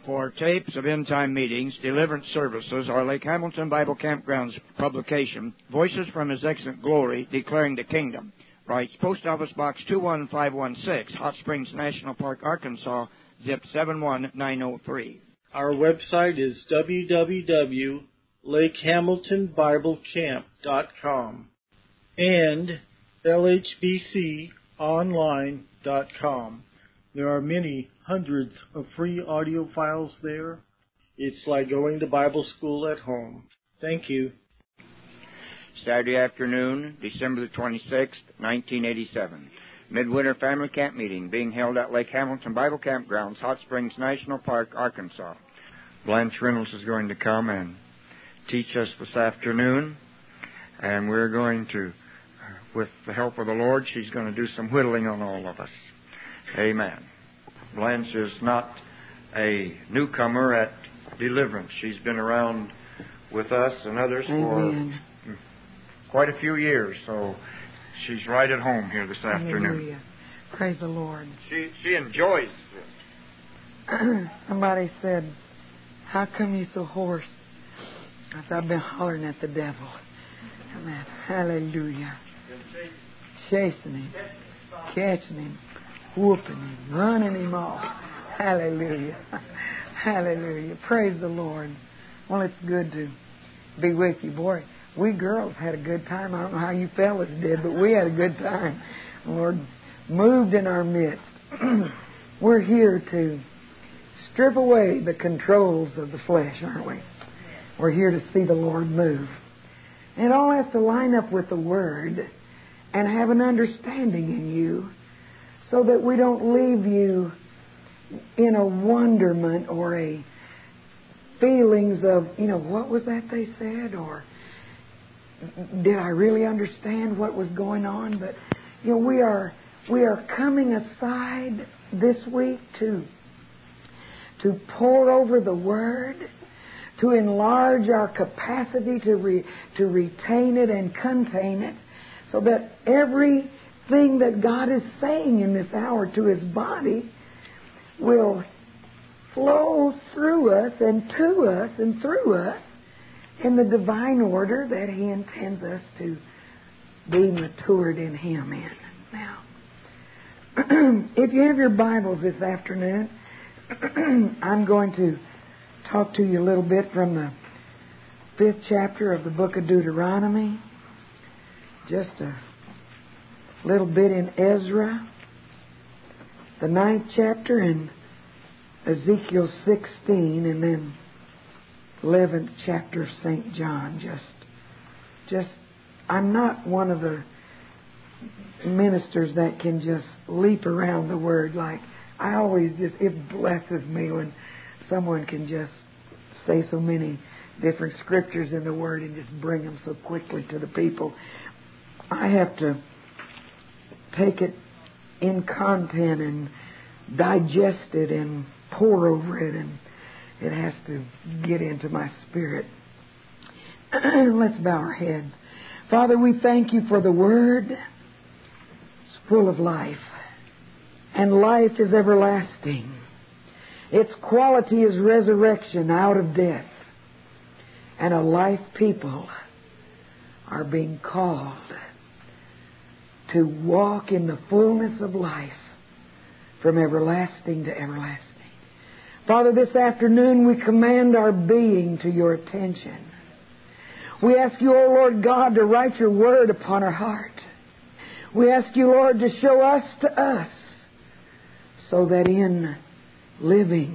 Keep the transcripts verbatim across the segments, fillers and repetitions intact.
For tapes of end-time meetings, deliverance services, or Lake Hamilton Bible Campground's publication, Voices from His Excellent Glory, Declaring the Kingdom, writes Post Office Box two one five one six, Hot Springs National Park, Arkansas, zip seven one nine zero three. Our website is w w w dot lake hamilton bible camp dot com and l h b c online dot com. There are many hundreds of free audio files there. It's like going to Bible school at home. Thank you. Saturday afternoon, December the twenty-sixth, nineteen eighty-seven. Midwinter Family Camp Meeting being held at Lake Hamilton Bible Campgrounds, Hot Springs National Park, Arkansas. Blanche Reynolds is going to come and teach us this afternoon, and we're going to, with the help of the Lord, she's going to do some whittling on all of us. Amen. Blanche is not a newcomer at deliverance. She's been around with us and others Amen. for quite a few years, so she's right at home here this afternoon. Hallelujah. Praise the Lord. She she enjoys this. Somebody said, "How come you so hoarse?" I said, "I've been hollering at the devil." Amen. Hallelujah. Chasing him, catching him, whooping him, running him off. Hallelujah. Hallelujah. Praise the Lord. Well, it's good to be with you, boy. We girls had a good time. I don't know how you fellas did, but we had a good time. The Lord moved in our midst. We're here to strip away the controls of the flesh, aren't we? We're here to see the Lord move. And it all has to line up with the Word and have an understanding in you so that we don't leave you in a wonderment or a feelings of, you know, what was that they said? Or did I really understand what was going on? But, you know, we are we are coming aside this week to to pour over the Word, to enlarge our capacity to re, to retain it and contain it, so that everything that God is saying in this hour to His body will flow through us and to us and through us in the divine order that He intends us to be matured in Him in. Now, if you have your Bibles this afternoon, I'm going to talk to you a little bit from the fifth chapter of the book of Deuteronomy, just a little bit in Ezra, the ninth chapter, and Ezekiel sixteen, and then eleventh chapter of Saint John. Just, just, I'm not one of the ministers that can just leap around the Word. Like, I always just, it blesses me when someone can just say so many different scriptures in the Word and just bring them so quickly to the people. I have to take it in content and digest it and pour over it, and it has to get into my spirit. Let's bow our heads. Father, we thank You for the Word. It's full of life, and life is everlasting. Its quality is resurrection out of death, and a life people are being called to walk in the fullness of life from everlasting to everlasting. Father, this afternoon we command our being to Your attention. We ask You, O Lord God, to write Your Word upon our heart. We ask You, Lord, to show us to us, so that in living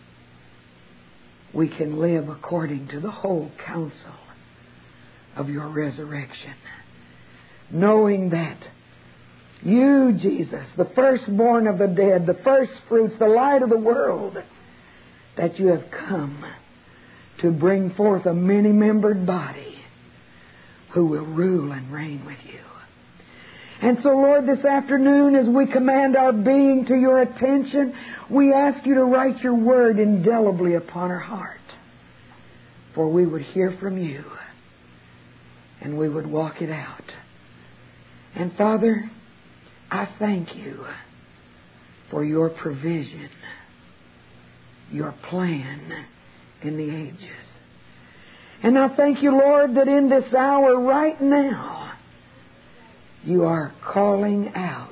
we can live according to the whole counsel of Your resurrection, knowing that You, Jesus, the firstborn of the dead, the first fruits, the light of the world, that You have come to bring forth a many-membered body who will rule and reign with You. And so, Lord, this afternoon, as we command our being to Your attention, we ask You to write Your Word indelibly upon our heart, for we would hear from You and we would walk it out. And Father, I thank You for Your provision your plan in the ages. And I thank you, Lord, that in this hour right now, you are calling out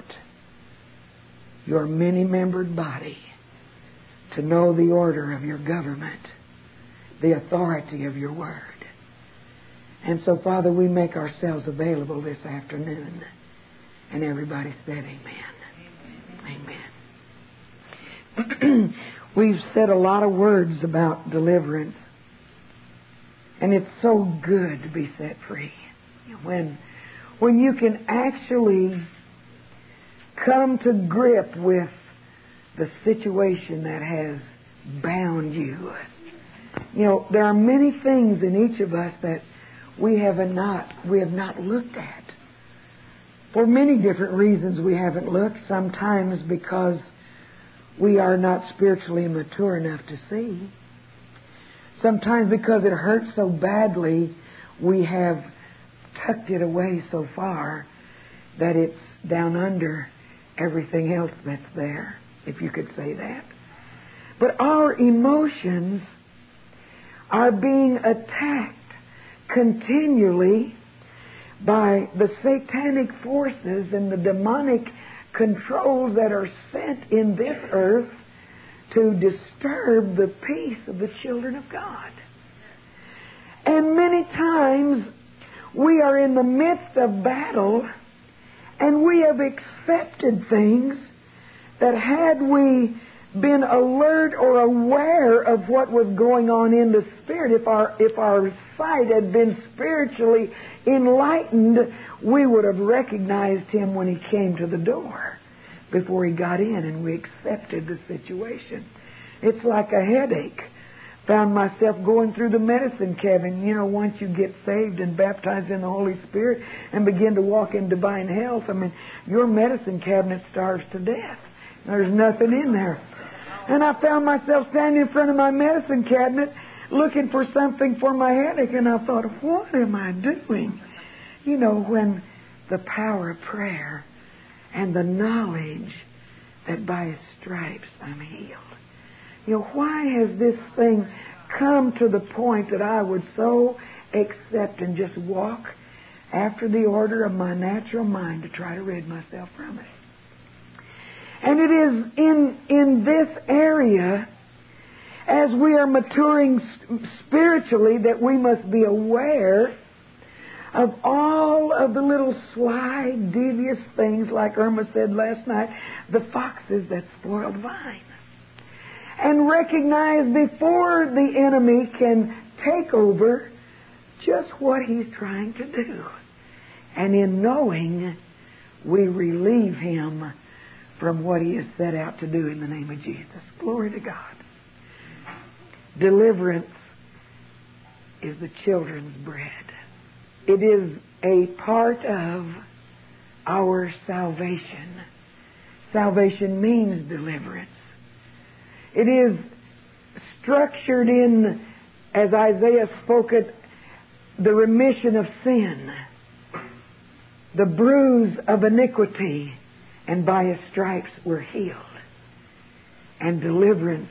your many-membered body to know the order of your government, the authority of your word. And so, Father, we make ourselves available this afternoon. And everybody said amen. Amen. We've said a lot of words about deliverance. And it's so good to be set free. When, when you can actually come to grip with the situation that has bound you. You know, there are many things in each of us that we have not we have not looked at. For many different reasons we haven't looked. Sometimes because we are not spiritually mature enough to see. Sometimes because it hurts so badly, we have tucked it away so far that it's down under everything else that's there, if you could say that. But our emotions are being attacked continually by the satanic forces and the demonic controls that are sent in this earth to disturb the peace of the children of God. And many times we are in the midst of battle and we have accepted things that had we been alert or aware of what was going on in the Spirit, if our if our sight had been spiritually enlightened, we would have recognized Him when He came to the door before He got in, and we accepted the situation. It's like a headache. Found myself going through the medicine cabinet. You know, once you get saved and baptized in the Holy Spirit and begin to walk in divine health, I mean, your medicine cabinet starves to death. There's nothing in there. And I found myself standing in front of my medicine cabinet looking for something for my headache, and I thought, what am I doing? You know, when the power of prayer and the knowledge that by His stripes I'm healed. You know, why has this thing come to the point that I would so accept and just walk after the order of my natural mind to try to rid myself from it? And it is in, in this area, as we are maturing spiritually, that we must be aware of all of the little sly, devious things, like Irma said last night, the foxes that spoil the vine. And recognize before the enemy can take over just what he's trying to do. And in knowing, we relieve him from what he has set out to do in the name of Jesus. Glory to God. Deliverance is the children's bread. It is a part of our salvation. Salvation means deliverance. It is structured in, as Isaiah spoke it, the remission of sin, the bruise of iniquity, and by His stripes we're healed. And deliverance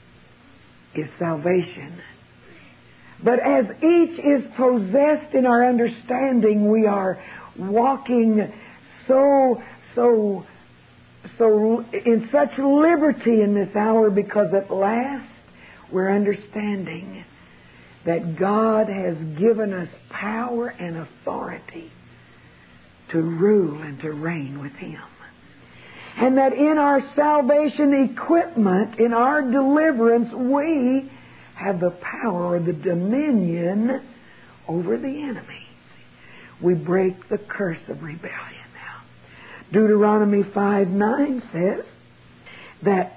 is salvation. But as each is possessed in our understanding, we are walking so, so, so in such liberty in this hour, because at last we're understanding that God has given us power and authority to rule and to reign with Him. And that in our salvation equipment, in our deliverance, we have the power or the dominion over the enemy. We break the curse of rebellion now. Deuteronomy five nine says that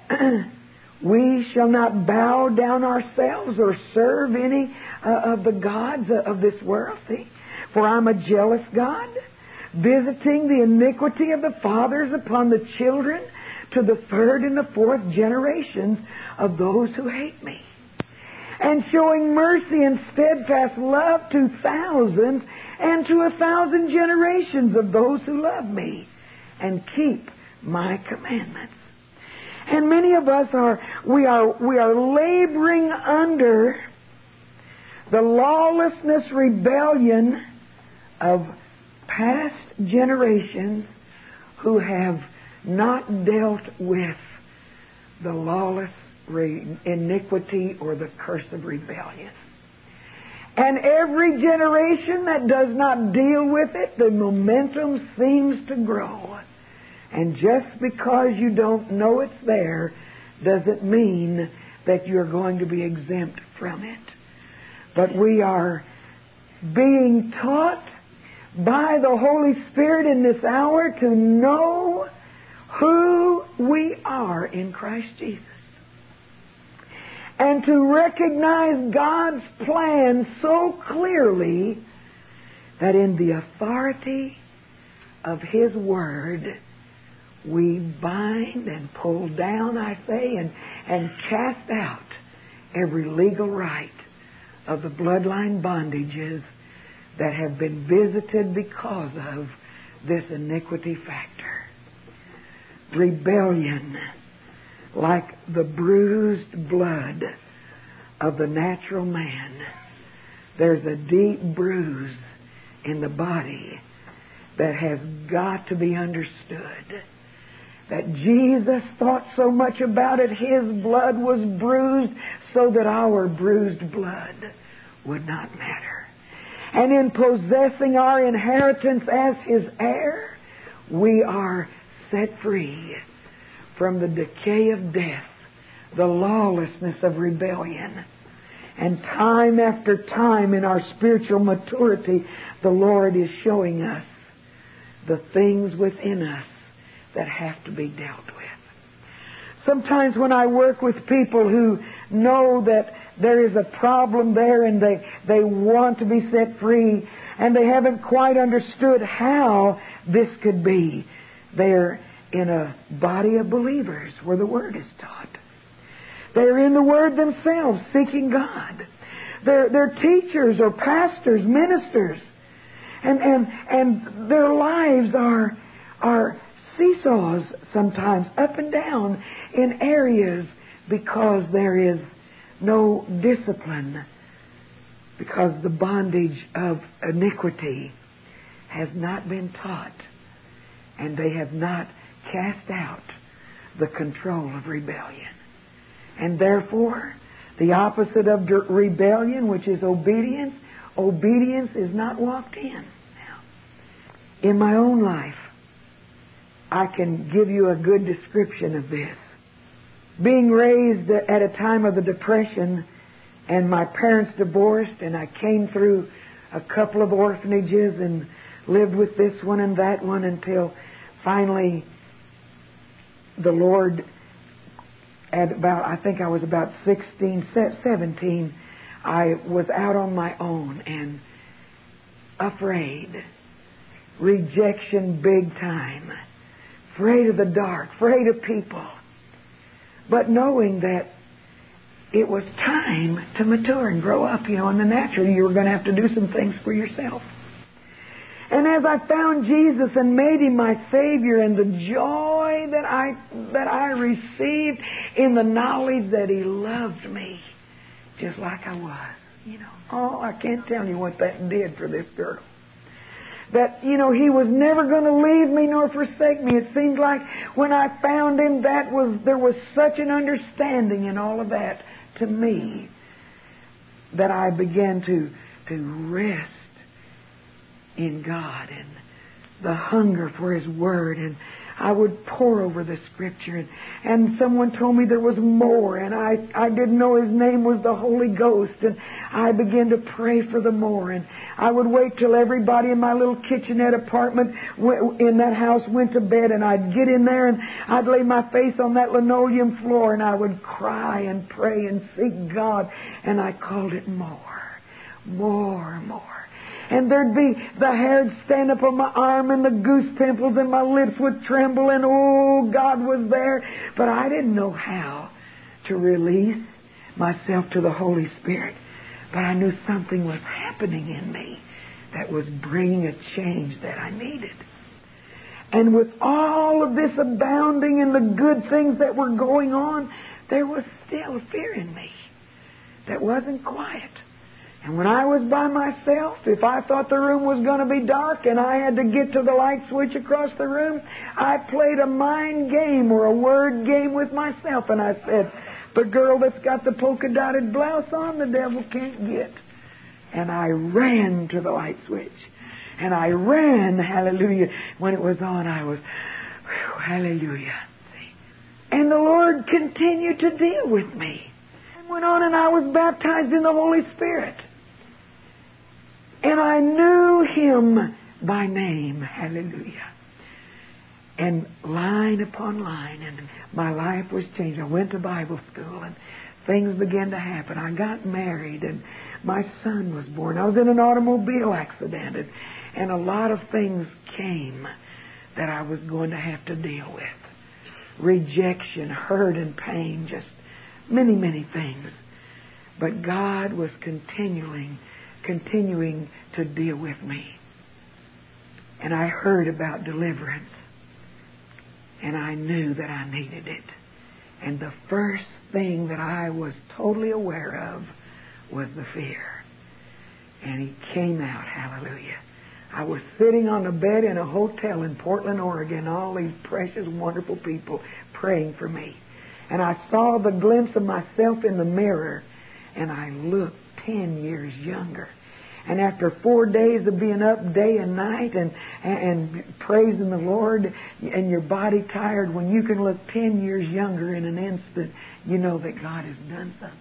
we shall not bow down ourselves or serve any uh, of the gods of this world. See? For I'm a jealous God, visiting the iniquity of the fathers upon the children to the third and the fourth generations of those who hate me, and showing mercy and steadfast love to thousands and to a thousand generations of those who love me and keep my commandments. And many of us are, we are, we are laboring under the lawlessness rebellion of past generations who have not dealt with the lawless re- iniquity or the curse of rebellion. And every generation that does not deal with it, the momentum seems to grow. And just because you don't know it's there doesn't mean that you're going to be exempt from it. But we are being taught by the Holy Spirit in this hour to know who we are in Christ Jesus. And to recognize God's plan so clearly that in the authority of His Word, we bind and pull down, I say, and, and cast out every legal right of the bloodline bondages that have been visited because of this iniquity factor. Rebellion, like the bruised blood of the natural man, there's a deep bruise in the body that has got to be understood. That Jesus thought so much about it, His blood was bruised so that our bruised blood would not matter. And in possessing our inheritance as His heir, we are set free from the decay of death, the lawlessness of rebellion. And time after time in our spiritual maturity, the Lord is showing us the things within us that have to be dealt with. Sometimes when I work with people who know that there is a problem there and they, they want to be set free and they haven't quite understood how this could be, they're in a body of believers where the Word is taught. They're in the Word themselves, seeking God. They're, they're teachers or pastors, ministers. And, and, and their lives are, are seesaws sometimes, up and down in areas because there is no discipline, because the bondage of iniquity has not been taught, and they have not cast out the control of rebellion. And therefore, the opposite of rebellion, which is obedience, obedience is not walked in. Now, in my own life, I can give you a good description of this. Being raised at a time of the Depression, and my parents divorced, and I came through a couple of orphanages and lived with this one and that one until finally the Lord, at about, I think I was about sixteen, seventeen, I was out on my own and afraid. Rejection big time. Afraid of the dark. Afraid of people. But knowing that it was time to mature and grow up, you know, in the natural, you were going to have to do some things for yourself. And as I found Jesus and made Him my Savior, and the joy that I that I received in the knowledge that He loved me just like I was, you know. Oh, I can't tell you what that did for this girl. That, you know, He was never going to leave me nor forsake me. It seemed like when I found Him, that was there was such an understanding in all of that to me that I began to to rest in God and the hunger for His Word. And I would pore over the Scripture, and, and someone told me there was more, and I, I didn't know His name was the Holy Ghost, and I began to pray for the more. And I would wait till everybody in my little kitchenette apartment in that house went to bed, and I'd get in there and I'd lay my face on that linoleum floor, and I would cry and pray and seek God, and I called it more, more, more. And there'd be the hair'd stand up on my arm and the goose pimples and my lips would tremble, and oh, God was there. But I didn't know how to release myself to the Holy Spirit. But I knew something was happening in me that was bringing a change that I needed. And with all of this abounding and the good things that were going on, there was still fear in me that wasn't quiet. And when I was by myself, if I thought the room was going to be dark and I had to get to the light switch across the room, I played a mind game or a word game with myself. And I said, the girl that's got the polka-dotted blouse on, the devil can't get. And I ran to the light switch. And I ran, hallelujah. When it was on, I was, whew, hallelujah. And the Lord continued to deal with me. And went on, and I was baptized in the Holy Spirit. And I knew Him by name, hallelujah. And line upon line, and my life was changed. I went to Bible school, and things began to happen. I got married, and my son was born. I was in an automobile accident, and, and a lot of things came that I was going to have to deal with. Rejection, hurt and pain, just many, many things. But God was continuing, continuing to deal with me. And I heard about deliverance. And I knew that I needed it. And the first thing that I was totally aware of was the fear. And He came out, hallelujah. I was sitting on a bed in a hotel in Portland, Oregon, all these precious, wonderful people praying for me. And I saw the glimpse of myself in the mirror, and I looked ten years younger. And after four days of being up day and night and, and, and praising the Lord, and your body tired, when you can look ten years younger in an instant, you know that God has done something.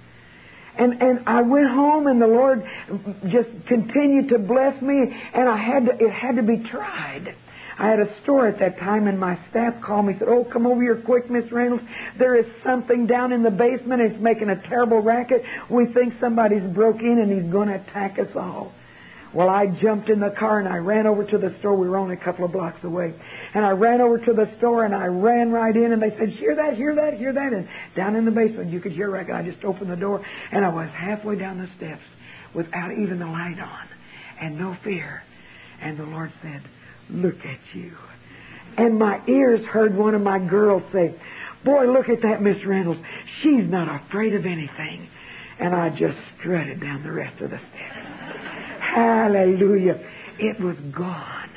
And and I went home, and the Lord just continued to bless me, and I had to, it had to be tried. I had a store at that time, and my staff called me and said, "Oh, come over here quick, Miss Reynolds. There is something down in the basement. It's making a terrible racket. We think somebody's broke in, and he's going to attack us all." Well, I jumped in the car, and I ran over to the store. We were only a couple of blocks away. And I ran over to the store, and I ran right in, and they said, "Hear that, hear that, hear that." And down in the basement, you could hear a racket. I just opened the door, and I was halfway down the steps without even the light on and no fear. And the Lord said, "Look at you." And my ears heard one of my girls say, "Boy, look at that Miss Reynolds. She's not afraid of anything." And I just strutted down the rest of the steps. Hallelujah. It was gone.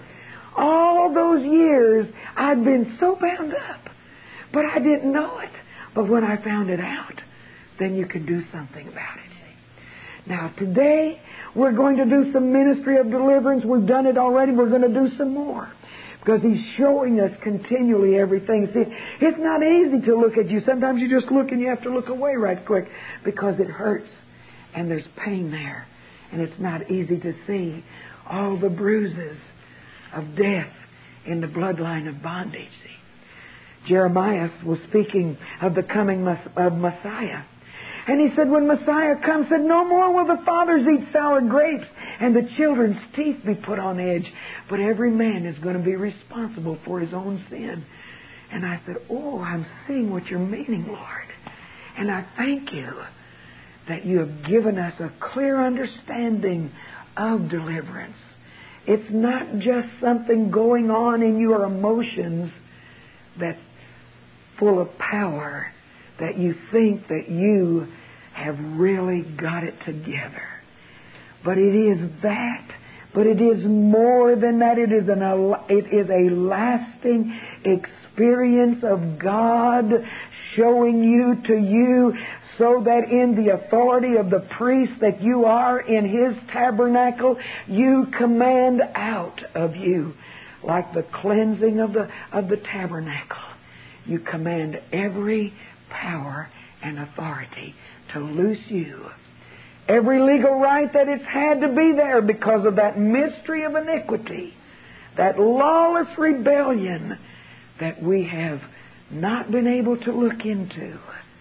All those years, I'd been so bound up, but I didn't know it. But when I found it out, then you can do something about it. Now, today, we're going to do some ministry of deliverance. We've done it already. We're going to do some more, because He's showing us continually everything. See, it's not easy to look at you. Sometimes you just look and you have to look away right quick because it hurts and there's pain there. And it's not easy to see all the bruises of death in the bloodline of bondage. See, Jeremiah was speaking of the coming of Messiah. And he said, when Messiah comes, said, "No more will the fathers eat sour grapes and the children's teeth be put on edge, but every man is going to be responsible for his own sin." And I said, "Oh, I'm seeing what you're meaning, Lord. And I thank you that you have given us a clear understanding of deliverance. It's not just something going on in your emotions that's full of power, that you think that you have really got it together. But it is that. But it is more than that. It is an it is a lasting experience of God showing you to you, so that in the authority of the priest that you are in His tabernacle, you command out of you, like the cleansing of the of the tabernacle. You command every power and authority to loose you. Every legal right that it's had to be there because of that mystery of iniquity, that lawless rebellion that we have not been able to look into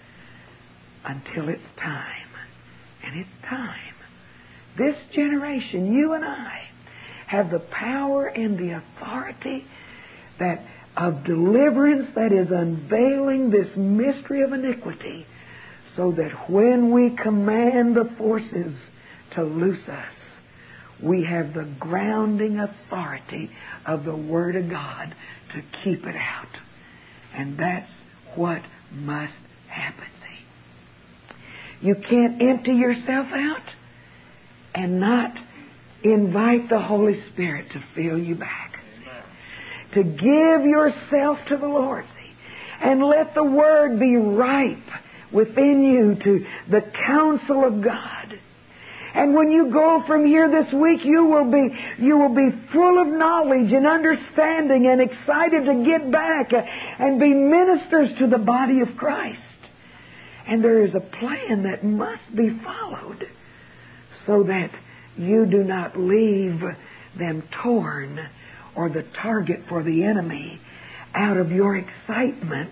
until it's time. And it's time. This generation, you and I, have the power and the authority that of deliverance that is unveiling this mystery of iniquity, so that when we command the forces to loose us, we have the grounding authority of the Word of God to keep it out. And that's what must happen. See? You can't empty yourself out and not invite the Holy Spirit to fill you back. To give yourself to the Lord. See? And let the Word be ripe within you to the counsel of God. And when you go from here this week, you will be you will be full of knowledge and understanding and excited to get back and be ministers to the body of Christ. And there is a plan that must be followed so that you do not leave them torn or the target for the enemy out of your excitement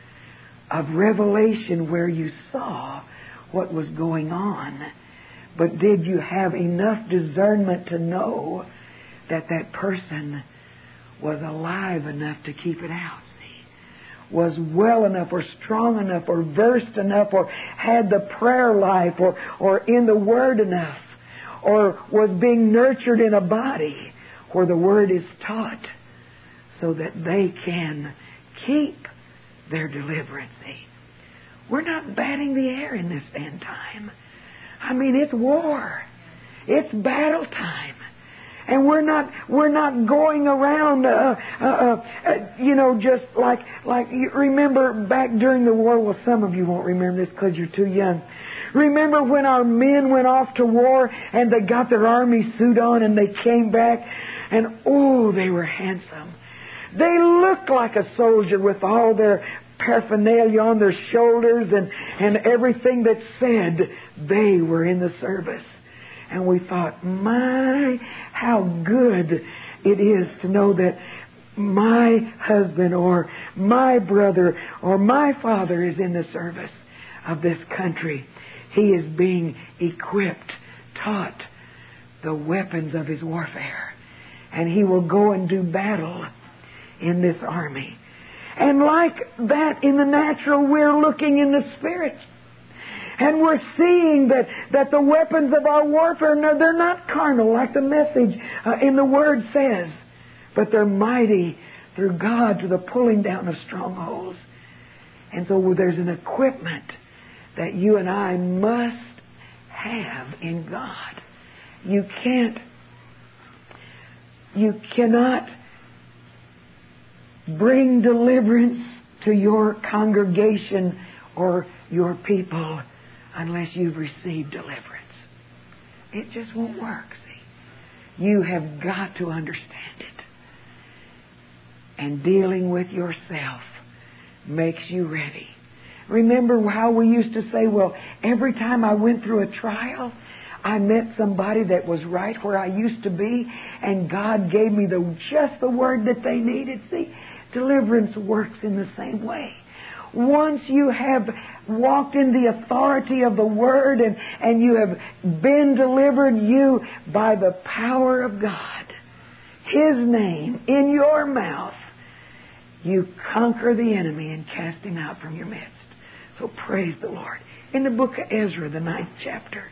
of revelation where you saw what was going on. But did you have enough discernment to know that that person was alive enough to keep it out? See? Was well enough or strong enough or versed enough or had the prayer life or, or in the Word enough or was being nurtured in a body where the Word is taught so that they can keep their deliverance. See? We're not batting the air in this end time. I mean, it's war. It's battle time. And we're not we're not going around, uh, uh, uh, you know, just like, like you remember back during the war. Well, some of you won't remember this because you're too young. Remember when our men went off to war and they got their army suit on and they came back and, oh, they were handsome. They looked like a soldier with all their paraphernalia on their shoulders and, and everything that said they were in the service. And we thought, my, how good it is to know that my husband or my brother or my father is in the service of this country. He is being equipped, taught the weapons of his warfare. And he will go and do battle in this army. And like that in the natural, we're looking in the Spirit. And we're seeing that, that the weapons of our warfare, no, they're not carnal like the message uh, in the Word says. But they're mighty through God to the pulling down of strongholds. And so there's an equipment that you and I must have in God. You can't, you cannot bring deliverance to your congregation or your people unless you've received deliverance. It just won't work, see. You have got to understand it. And dealing with yourself makes you ready. Remember how we used to say, well, every time I went through a trial, I met somebody that was right where I used to be, and God gave me the just the word that they needed. See, deliverance works in the same way. Once you have walked in the authority of the Word and, and you have been delivered, you, by the power of God, His name in your mouth, you conquer the enemy and cast him out from your midst. So praise the Lord. In the book of Ezra, the ninth chapter,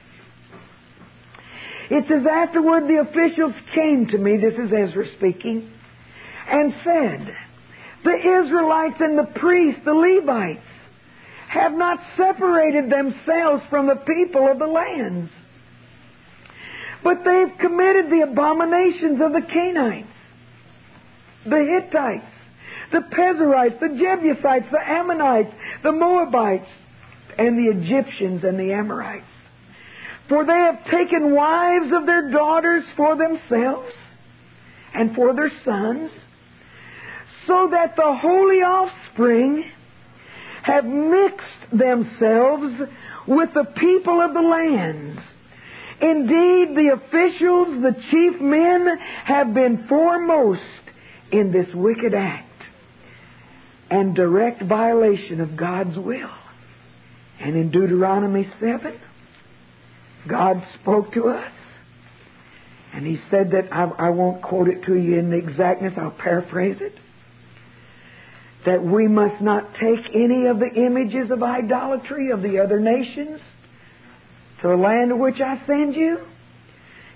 it says, afterward the officials came to me, this is Ezra speaking, and said, the Israelites and the priests, the Levites, have not separated themselves from the people of the lands, but they've committed the abominations of the Canaanites, the Hittites, the Pezerites, the Jebusites, the Ammonites, the Moabites, and the Egyptians and the Amorites. For they have taken wives of their daughters for themselves and for their sons, so that the holy offspring have mixed themselves with the people of the lands. Indeed, the officials, the chief men, have been foremost in this wicked act and direct violation of God's will. And in Deuteronomy seven, God spoke to us. And He said that, I, I won't quote it to you in the exactness, I'll paraphrase it, that we must not take any of the images of idolatry of the other nations to the land to which I send you.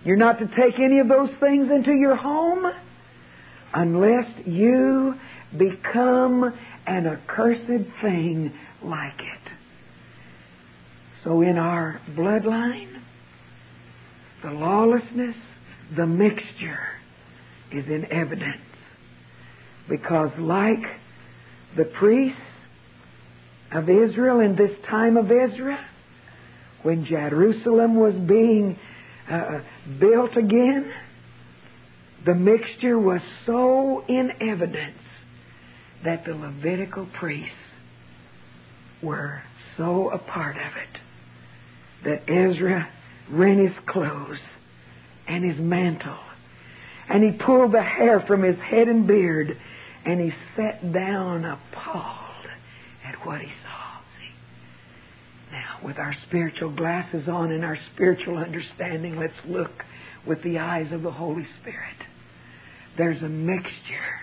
You're not to take any of those things into your home unless you become an accursed thing like it. So in our bloodline, the lawlessness, the mixture is in evidence. Because like the priests of Israel in this time of Ezra, when Jerusalem was being uh, built again, the mixture was so in evidence that the Levitical priests were so a part of it that Ezra rent his clothes and his mantle, and he pulled the hair from his head and beard, and he sat down appalled at what he saw. See? Now, with our spiritual glasses on and our spiritual understanding, let's look with the eyes of the Holy Spirit. There's a mixture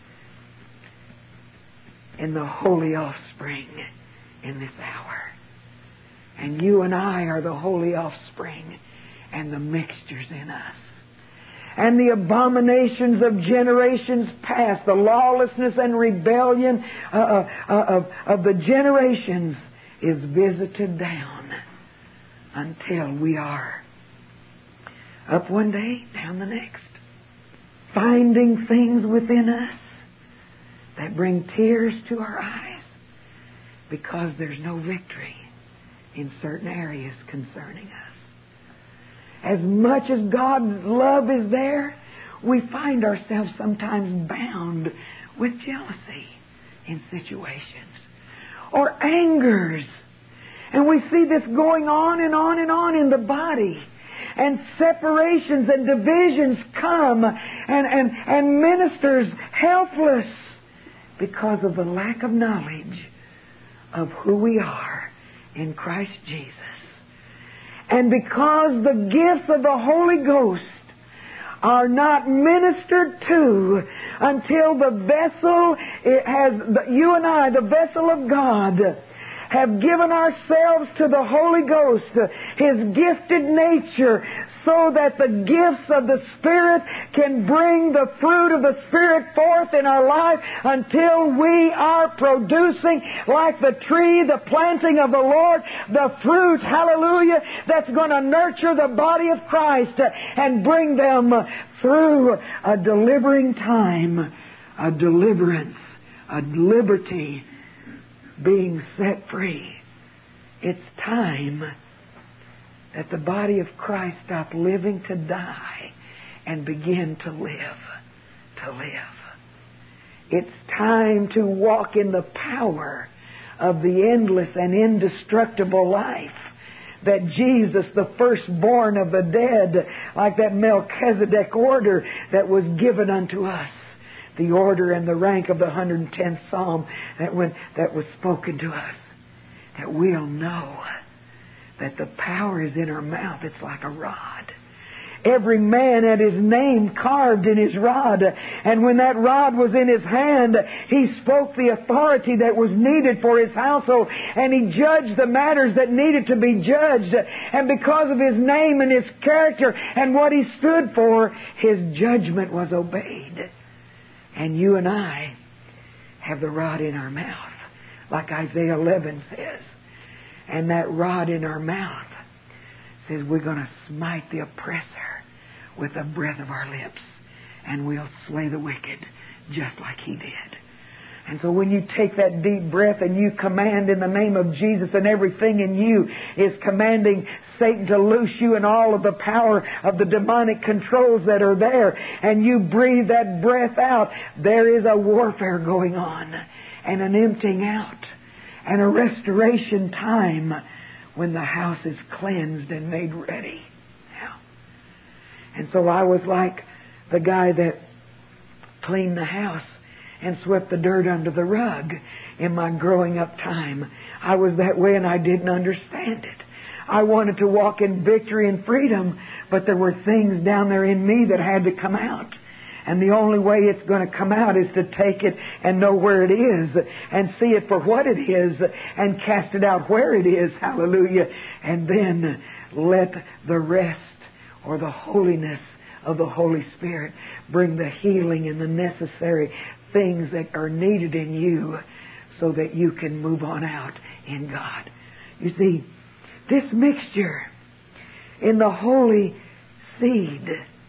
in the holy offspring in this hour. And you and I are the holy offspring, and the mixture's in us. And the abominations of generations past, the lawlessness and rebellion uh, uh, of, of the generations is visited down until we are up one day, down the next, finding things within us that bring tears to our eyes because there's no victory in certain areas concerning us. As much as God's love is there, we find ourselves sometimes bound with jealousy in situations or angers. And we see this going on and on and on in the body. And separations and divisions come, and, and, and ministers helpless because of the lack of knowledge of who we are in Christ Jesus. And because the gifts of the Holy Ghost are not ministered to until the vessel it has, you and I, the vessel of God, have given ourselves to the Holy Ghost, His gifted nature, so that the gifts of the Spirit can bring the fruit of the Spirit forth in our life until we are producing, like the tree, the planting of the Lord, the fruit, hallelujah, that's going to nurture the body of Christ and bring them through a delivering time, a deliverance, a liberty, being set free. It's time that the body of Christ stop living to die and begin to live to live. It's time to walk in the power of the endless and indestructible life that Jesus, the firstborn of the dead, like that Melchizedek order that was given unto us, the order and the rank of the one hundred tenth Psalm that, when, that was spoken to us, that we'll know that the power is in our mouth. It's like a rod. Every man had his name carved in his rod, and when that rod was in his hand, he spoke the authority that was needed for his household, and he judged the matters that needed to be judged. And because of his name and his character and what he stood for, his judgment was obeyed. And you and I have the rod in our mouth, like Isaiah eleven says. And that rod in our mouth says we're going to smite the oppressor with the breath of our lips, and we'll slay the wicked just like He did. And so when you take that deep breath and you command in the name of Jesus, and everything in you is commanding Satan to loose you and all of the power of the demonic controls that are there, and you breathe that breath out, there is a warfare going on, and an emptying out, and a restoration time when the house is cleansed and made ready. Yeah. And so I was like the guy that cleaned the house and swept the dirt under the rug in my growing up time. I was that way, and I didn't understand it. I wanted to walk in victory and freedom, but there were things down there in me that had to come out. And the only way it's going to come out is to take it and know where it is and see it for what it is and cast it out where it is. Hallelujah. And then let the rest or the holiness of the Holy Spirit bring the healing and the necessary things that are needed in you so that you can move on out in God. You see, this mixture in the holy seed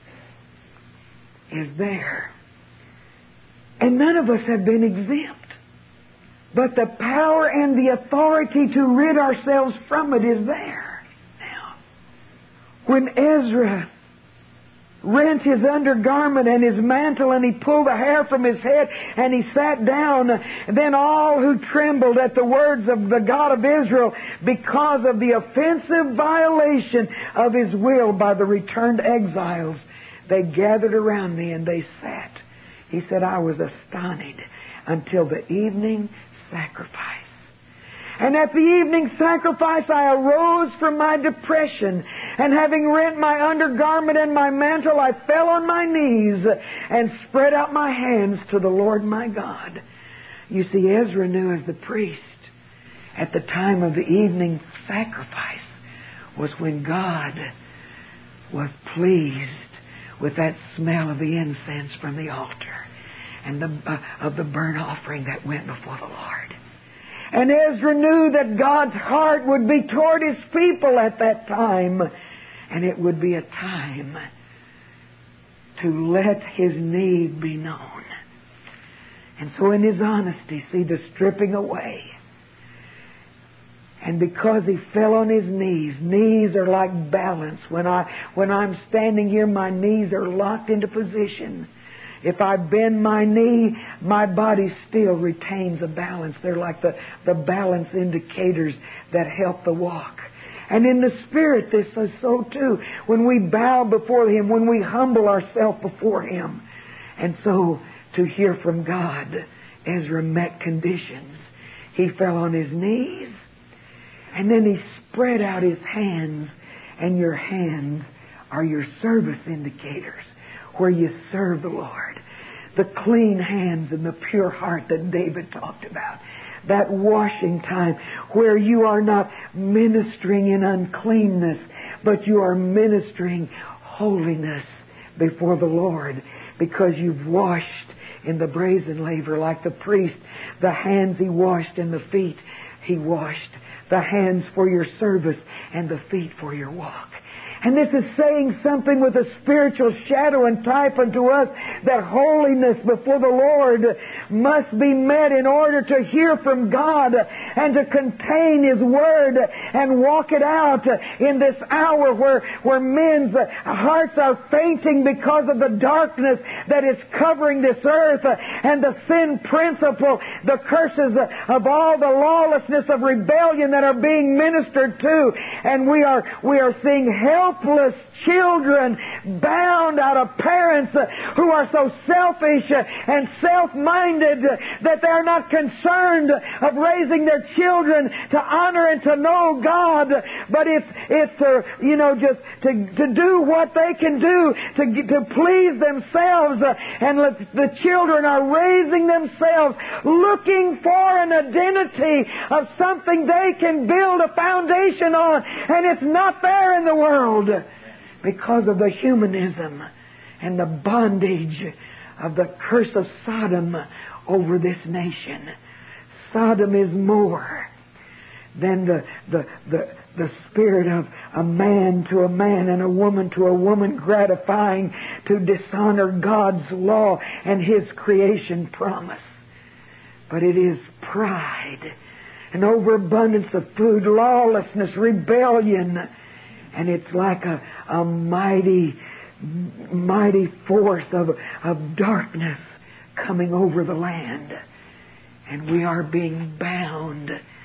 is there. And none of us have been exempt. But the power and the authority to rid ourselves from it is there. Now, when Ezra rent his undergarment and his mantle, and he pulled the hair from his head, and he sat down, then all who trembled at the words of the God of Israel because of the offensive violation of His will by the returned exiles, they gathered around me and they sat. He said, I was astonished until the evening sacrifice. And at the evening sacrifice I arose from my depression, and having rent my undergarment and my mantle, I fell on my knees and spread out my hands to the Lord my God. You see, Ezra knew as the priest, at the time of the evening sacrifice was when God was pleased with that smell of the incense from the altar and the, uh, of the burnt offering that went before the Lord. And Ezra knew that God's heart would be toward His people at that time. And it would be a time to let His need be known. And so in his honesty, see the stripping away. And because he fell on his knees, knees are like balance. When, I, when I'm standing here, my knees are locked into position. If I bend my knee, my body still retains a balance. They're like the, the balance indicators that help the walk. And in the Spirit, this is so too. When we bow before Him, when we humble ourselves before Him. And so, to hear from God, Ezra met conditions. He fell on his knees, and then he spread out his hands. And your hands are your service indicators, where you serve the Lord. The clean hands and the pure heart that David talked about. That washing time where you are not ministering in uncleanness, but you are ministering holiness before the Lord, because you've washed in the brazen laver like the priest. The hands he washed and the feet he washed. The hands for your service and the feet for your walk. And this is saying something with a spiritual shadow and type unto us, that holiness before the Lord must be met in order to hear from God and to contain His Word and walk it out in this hour where, where men's hearts are fainting because of the darkness that is covering this earth and the sin principle, the curses of all the lawlessness of rebellion that are being ministered to. And we are, we are seeing help. Helpless children bound out of parents who are so selfish and self-minded that they're not concerned of raising their children to honor and to know God, but it's it's to, you know, just to to do what they can do to to please themselves, and the children are raising themselves looking for an identity of something they can build a foundation on, and it's not there in the world. Because of the humanism and the bondage of the curse of Sodom over this nation. Sodom is more than the, the, the, the spirit of a man to a man and a woman to a woman gratifying to dishonor God's law and His creation promise. But it is pride, an overabundance of food, lawlessness, rebellion. And it's like a, a mighty, mighty force of, of darkness coming over the land. And we are being bound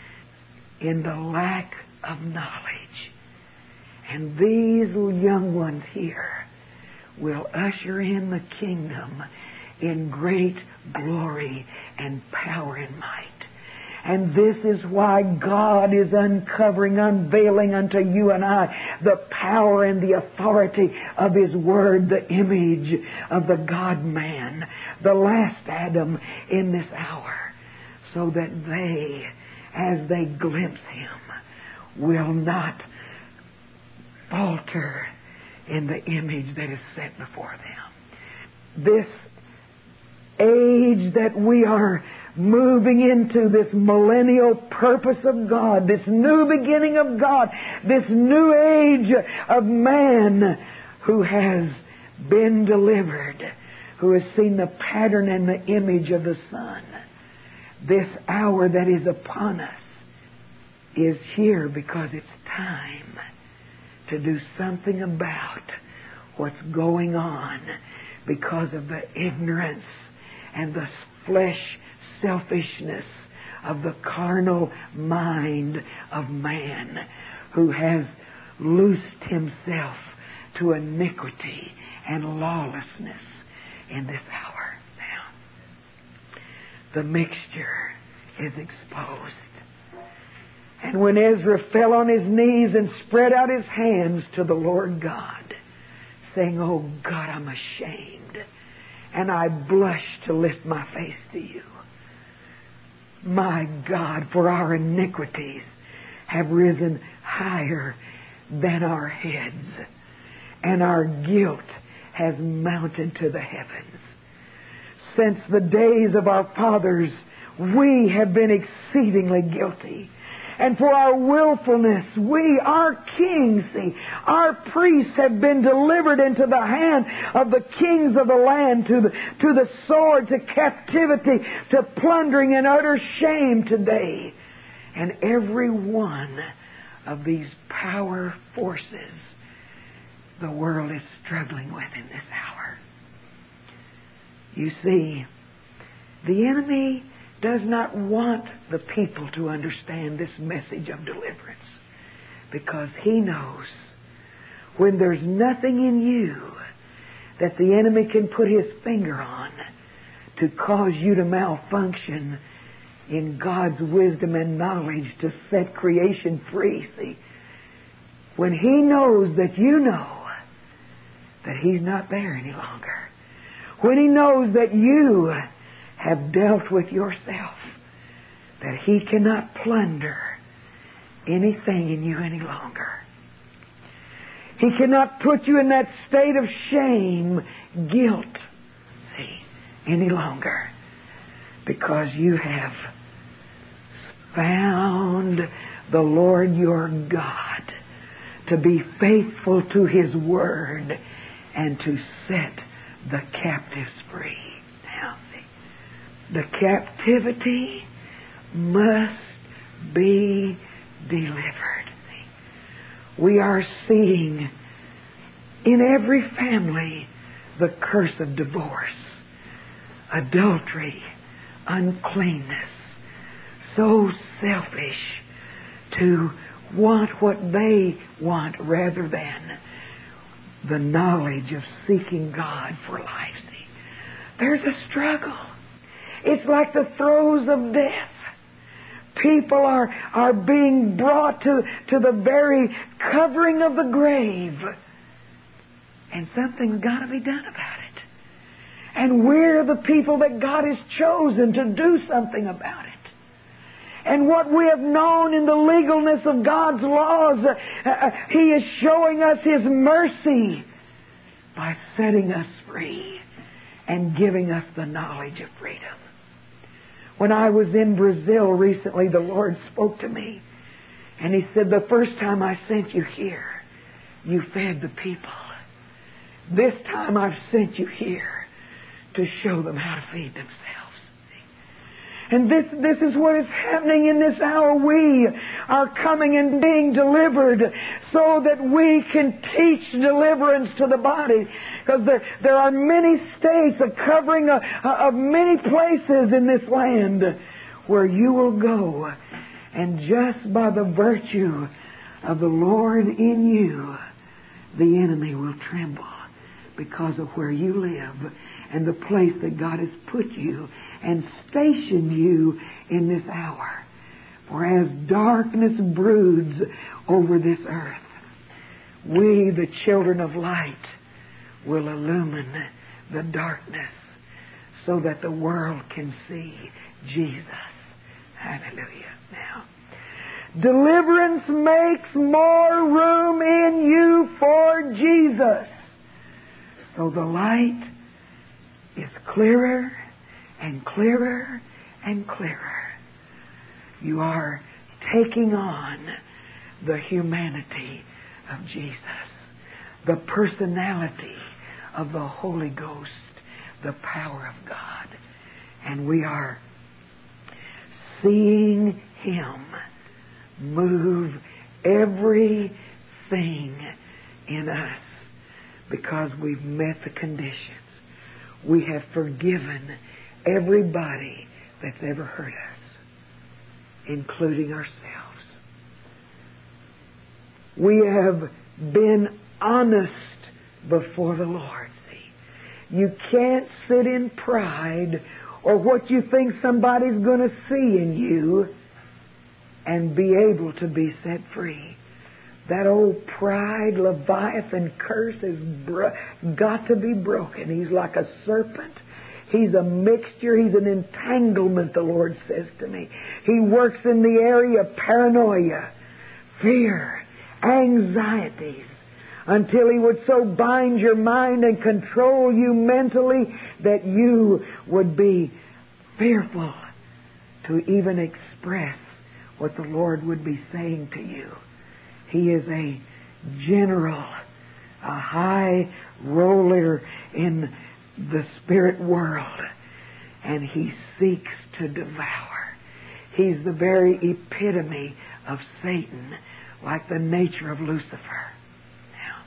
in the lack of knowledge. And these young ones here will usher in the kingdom in great glory and power and might. And this is why God is uncovering, unveiling unto you and I the power and the authority of His Word, the image of the God-man, the last Adam in this hour, so that they, as they glimpse Him, will not falter in the image that is set before them. This age that we are moving into, this millennial purpose of God, this new beginning of God, this new age of man who has been delivered, who has seen the pattern and the image of the Son. This hour that is upon us is here because it's time to do something about what's going on because of the ignorance and the flesh selfishness of the carnal mind of man who has loosed himself to iniquity and lawlessness in this hour now. The mixture is exposed. And when Ezra fell on his knees and spread out his hands to the Lord God, saying, "Oh God, I'm ashamed, and I blush to lift my face to you. My God, for our iniquities have risen higher than our heads, and our guilt has mounted to the heavens. Since the days of our fathers, we have been exceedingly guilty. And for our willfulness, we, our kings, see, our priests have been delivered into the hand of the kings of the land, to the, to the sword, to captivity, to plundering and utter shame today. And every one of these power forces the world is struggling with in this hour." You see, the enemy does not want the people to understand this message of deliverance, because he knows when there's nothing in you that the enemy can put his finger on to cause you to malfunction in God's wisdom and knowledge to set creation free. See, when he knows that you know that he's not there any longer, when he knows that you have dealt with yourself, that he cannot plunder anything in you any longer. He cannot put you in that state of shame, guilt, see, any longer, because you have found the Lord your God to be faithful to His Word and to set the captives free. Now, see, the captivity must be delivered. See, we are seeing in every family the curse of divorce, adultery, uncleanness, so selfish to want what they want rather than the knowledge of seeking God for life. See, there's a struggle. It's like the throes of death. People are, are being brought to, to the very covering of the grave. And something's got to be done about it. And we're the people that God has chosen to do something about it. And what we have known in the legalness of God's laws, uh, uh, He is showing us His mercy by setting us free and giving us the knowledge of freedom. When I was in Brazil recently, the Lord spoke to me. And He said, the first time I sent you here, you fed the people. This time I've sent you here to show them how to feed themselves. And this, this is what is happening in this hour. We are coming and being delivered so that we can teach deliverance to the body. Because there, there are many states, a covering of, of many places in this land where you will go. And just by the virtue of the Lord in you, the enemy will tremble because of where you live and the place that God has put you and stationed you in this hour. For as darkness broods over this earth, we, the children of light, will illumine the darkness so that the world can see Jesus. Hallelujah. Now, deliverance makes more room in you for Jesus. So the light is clearer and clearer and clearer. You are taking on the humanity of Jesus, the personality of the Holy Ghost, the power of God. And we are seeing Him move everything in us because we've met the conditions. We have forgiven everybody that's ever hurt us, including ourselves. We have been honest before the Lord. See, you can't sit in pride or what you think somebody's going to see in you and be able to be set free. That old pride, Leviathan curse has bro- got to be broken. He's like a serpent. He's a mixture. He's an entanglement, the Lord says to me. He works in the area of paranoia, fear, anxieties, until He would so bind your mind and control you mentally that you would be fearful to even express what the Lord would be saying to you. He is a general, a high roller in the spirit world, and he seeks to devour. He's the very epitome of Satan, like the nature of Lucifer. Now,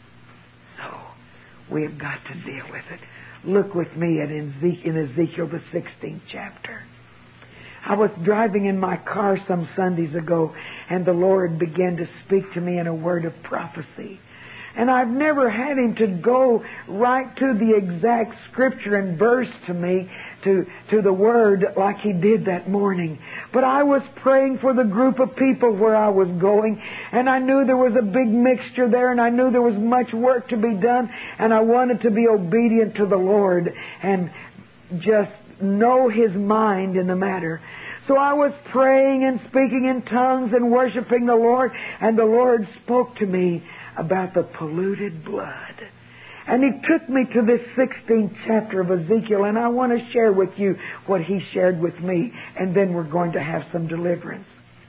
so we have got to deal with it. Look with me at Ezekiel, in Ezekiel the sixteenth chapter. I was driving in my car some Sundays ago, and the Lord began to speak to me in a word of prophecy. And I've never had Him to go right to the exact scripture and verse to me, to, to the Word, like He did that morning. But I was praying for the group of people where I was going, and I knew there was a big mixture there, and I knew there was much work to be done, and I wanted to be obedient to the Lord and just know His mind in the matter. So I was praying and speaking in tongues and worshiping the Lord, and the Lord spoke to me about the polluted blood. And He took me to this sixteenth chapter of Ezekiel, and I want to share with you what He shared with me, and then we're going to have some deliverance.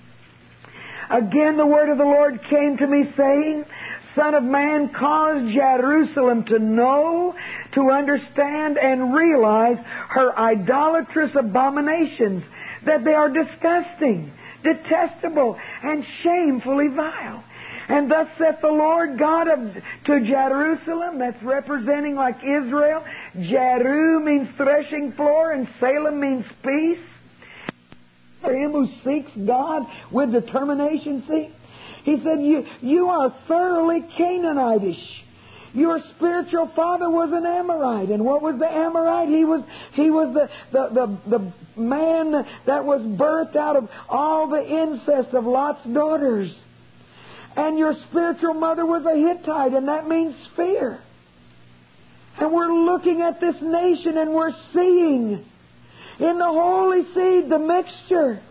Again, the word of the Lord came to me, saying, Son of man, cause Jerusalem to know, to understand, and realize her idolatrous abominations, that they are disgusting, detestable, and shamefully vile. And thus saith the Lord God of, to Jerusalem, that's representing like Israel. Jeru means threshing floor, and Salem means peace. For him who seeks God with determination, see? He said, you, you are thoroughly Canaanitish. Your spiritual father was an Amorite. And what was the Amorite? He was he was the, the, the, the man that was birthed out of all the incest of Lot's daughters. And your spiritual mother was a Hittite, and that means fear. And we're looking at this nation, and we're seeing in the holy seed the mixture.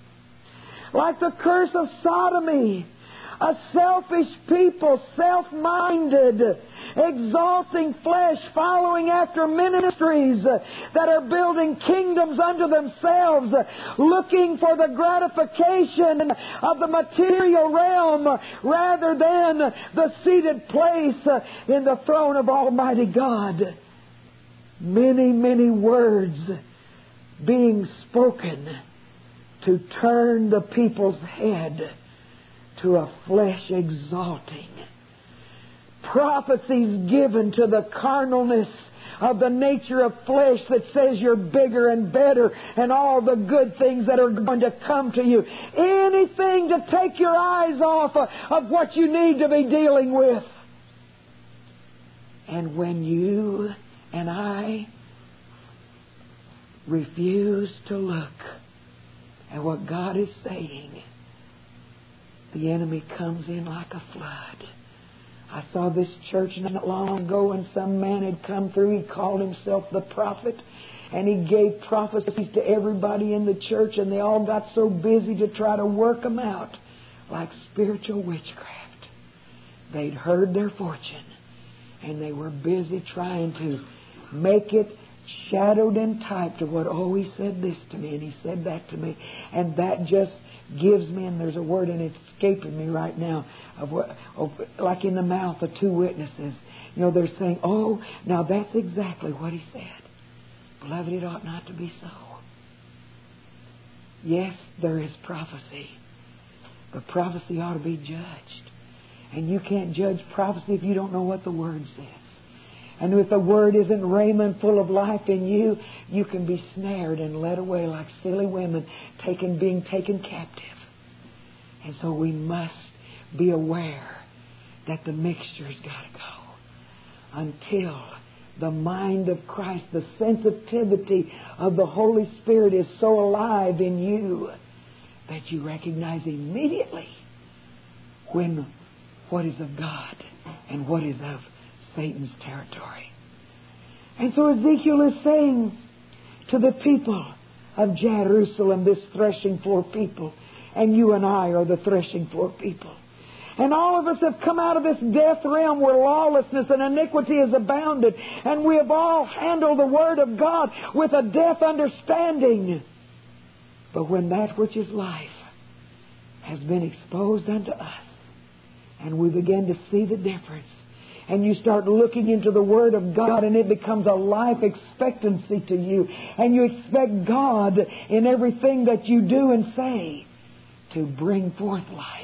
Like the curse of sodomy. A selfish people, self-minded, exalting flesh, following after ministries that are building kingdoms unto themselves, looking for the gratification of the material realm rather than the seated place in the throne of Almighty God. Many, many words being spoken to turn the people's head to a flesh exalting. Prophecies given to the carnalness of the nature of flesh that says you're bigger and better and all the good things that are going to come to you. Anything to take your eyes off of what you need to be dealing with. And when you and I refuse to look at what God is saying, the enemy comes in like a flood. I saw this church not long ago, and some man had come through. He called himself the prophet, and he gave prophecies to everybody in the church, and they all got so busy to try to work them out like spiritual witchcraft. They'd heard their fortune, And they were busy trying to make it shadowed and typed to what, oh, he said this to me and he said that to me. And that just gives me, and there's a word and it's escaping me right now, of what, of, like in the mouth of two witnesses. You know, they're saying, oh, now that's exactly what he said. Beloved, it ought not to be so. Yes, there is prophecy. But prophecy ought to be judged. And you can't judge prophecy if you don't know what the Word says. And if the Word isn't raiment full of life in you, you can be snared and led away like silly women taken, being taken captive. And so we must be aware that the mixture's got to go until the mind of Christ, the sensitivity of the Holy Spirit is so alive in you that you recognize immediately when what is of God and what is of Satan's territory. And so Ezekiel is saying to the people of Jerusalem, this threshing floor people, and you and I are the threshing floor people. And all of us have come out of this death realm where lawlessness and iniquity has abounded, and we have all handled the Word of God with a deaf understanding. But when that which is life has been exposed unto us, and we begin to see the difference, and you start looking into the Word of God, and it becomes a life expectancy to you, and you expect God in everything that you do and say to bring forth life.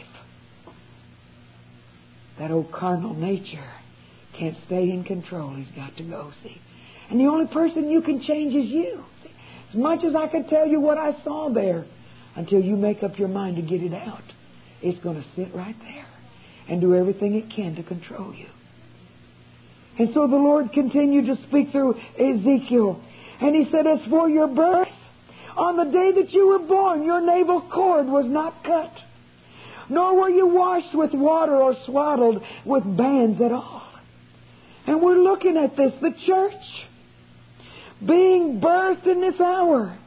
That old carnal nature can't stay in control. He's got to go, see. And the only person you can change is you. See? As much as I can tell you what I saw there, until you make up your mind to get it out, it's going to sit right there and do everything it can to control you. And so the Lord continued to speak through Ezekiel. And He said, as for your birth, on the day that you were born, your navel cord was not cut, nor were you washed with water or swaddled with bands at all. And we're looking at this, the church being birthed in this hour.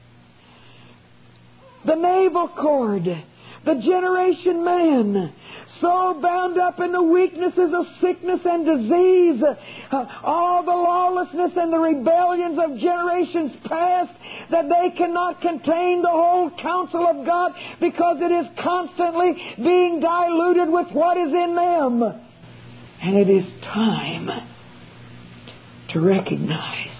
The navel cord, the generation man, so bound up in the weaknesses of sickness and disease, uh, all the lawlessness and the rebellions of generations past, that they cannot contain the whole counsel of God because it is constantly being diluted with what is in them. And it is time to recognize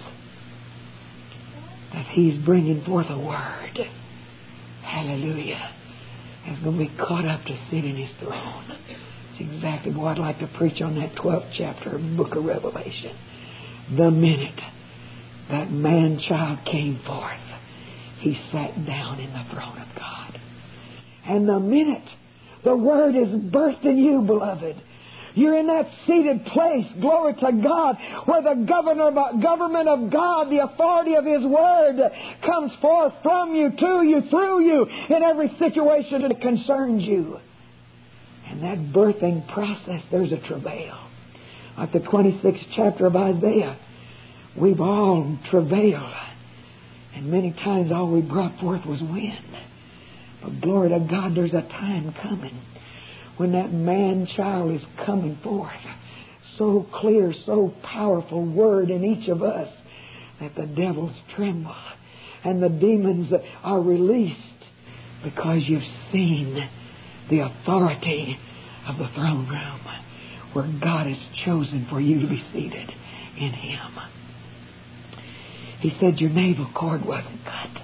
that He's bringing forth a word. Hallelujah. Is going to be caught up to sit in His throne. It's exactly what I'd like to preach on that twelfth chapter of the book of Revelation. The minute that man-child came forth, he sat down in the throne of God. And the minute the Word is birthed in you, beloved, you're in that seated place, glory to God, where the governor, government of God, the authority of His Word, comes forth from you, to you, through you, in every situation that concerns you. And that birthing process, there's a travail. Like the twenty-sixth chapter of Isaiah, we've all travailed. And many times all we brought forth was wind. But glory to God, there's a time coming when that man-child is coming forth. So clear, so powerful word in each of us that the devils tremble and the demons are released because you've seen the authority of the throne room where God has chosen for you to be seated in Him. He said your navel cord wasn't cut.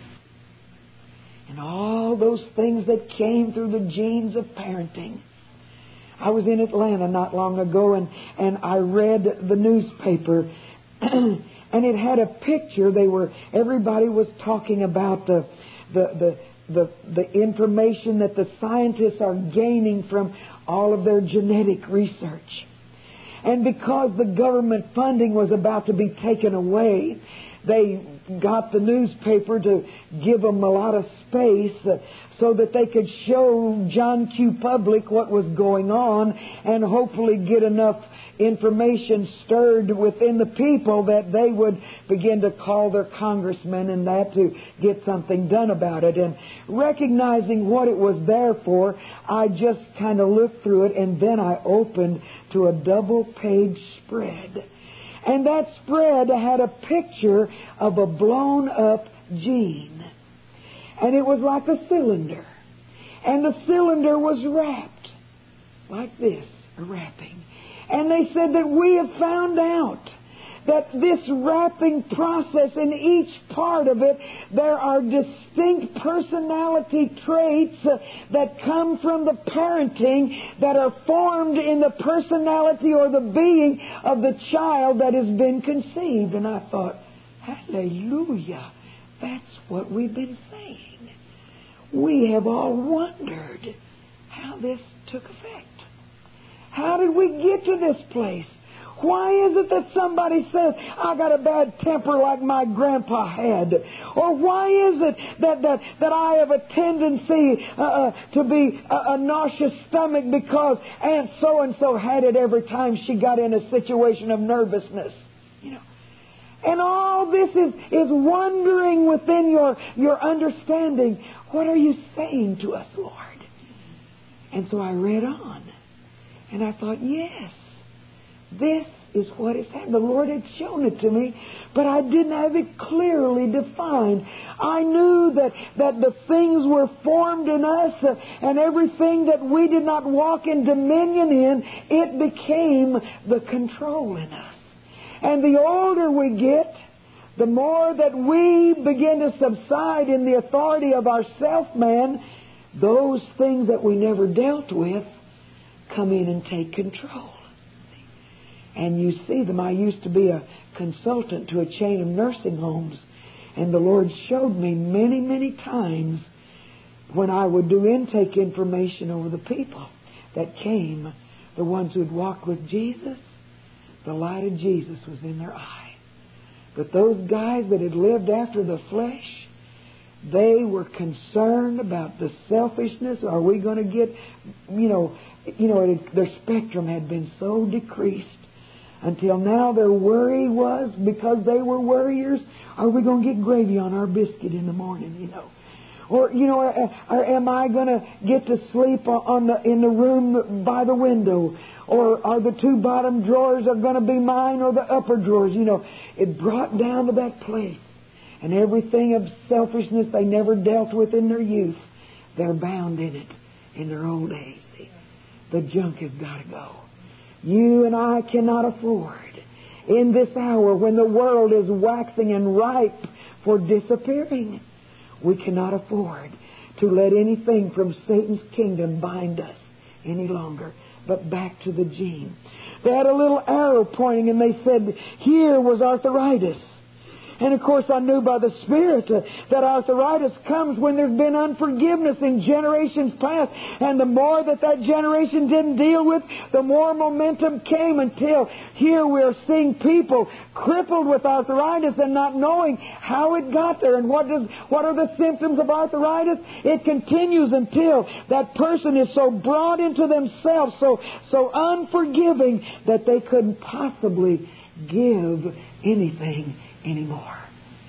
And all those things that came through the genes of parenting. I was in Atlanta not long ago, and, and I read the newspaper, and it had a picture. They were everybody was talking about the the the the, the information that the scientists are gaining from all of their genetic research. And because the government funding was about to be taken away, they got the newspaper to give them a lot of space uh, so that they could show John Q. Public what was going on and hopefully get enough information stirred within the people that they would begin to call their congressmen and that to get something done about it. And recognizing what it was there for, I just kind of looked through it, and then I opened to a double-page spread. And that spread had a picture of a blown-up gene. And it was like a cylinder. And the cylinder was wrapped like this, a wrapping. And they said that we have found out that this wrapping process, in each part of it, there are distinct personality traits uh, that come from the parenting that are formed in the personality or the being of the child that has been conceived. And I thought, hallelujah, that's what we've been saying. We have all wondered how this took effect. How did we get to this place? Why is it that somebody says, I got a bad temper like my grandpa had? Or why is it that, that, that I have a tendency uh, uh, to be a, a nauseous stomach because Aunt so-and-so had it every time she got in a situation of nervousness? You know. And all this is, is wondering within your, your understanding, what are you saying to us, Lord? And so I read on. And I thought, yes, this is what is happening. The Lord had shown it to me, but I didn't have it clearly defined. I knew that, that the things were formed in us, uh, and everything that we did not walk in dominion in, it became the control in us. And the older we get, the more that we begin to subside in the authority of our self-man, those things that we never dealt with come in and take control. And you see them. I used to be a consultant to a chain of nursing homes, and the Lord showed me many, many times when I would do intake information over the people that came, the ones who had walked with Jesus, the light of Jesus was in their eye. But those guys that had lived after the flesh, they were concerned about the selfishness. Are we going to get, you know, you know, it, their spectrum had been so decreased until now their worry was, because they were worriers, are we going to get gravy on our biscuit in the morning, you know? Or, you know, or, or am I going to get to sleep on the in the room by the window? Or are the two bottom drawers are going to be mine or the upper drawers? You know, it brought down to that place. And everything of selfishness they never dealt with in their youth, they're bound in it in their old age. See? The junk has got to go. You and I cannot afford, in this hour when the world is waxing and ripe for disappearing, we cannot afford to let anything from Satan's kingdom bind us any longer. But back to the gene. They had a little arrow pointing, and they said, here was arthritis. And of course I knew by the Spirit uh, that arthritis comes when there's been unforgiveness in generations past. And the more that that generation didn't deal with, the more momentum came, until here we are seeing people crippled with arthritis and not knowing how it got there. And what does what are the symptoms of arthritis? It continues until that person is so brought into themselves, so, so unforgiving, that they couldn't possibly give anything anymore.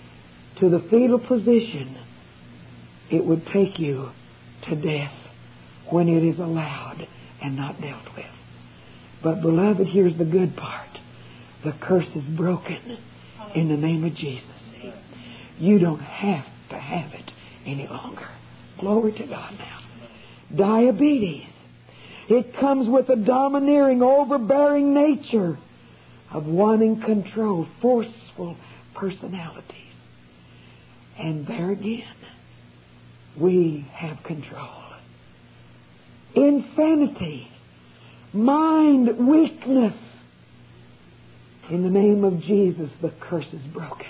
To the fetal position, it would take you to death when it is allowed and not dealt with. But beloved, here's the good part. The curse is broken in the name of Jesus. You don't have to have it any longer. Glory to God now. Diabetes. It comes with a domineering, overbearing nature of wanting control, forceful personalities. And there again, we have control. Insanity, mind weakness. In the name of Jesus, the curse is broken.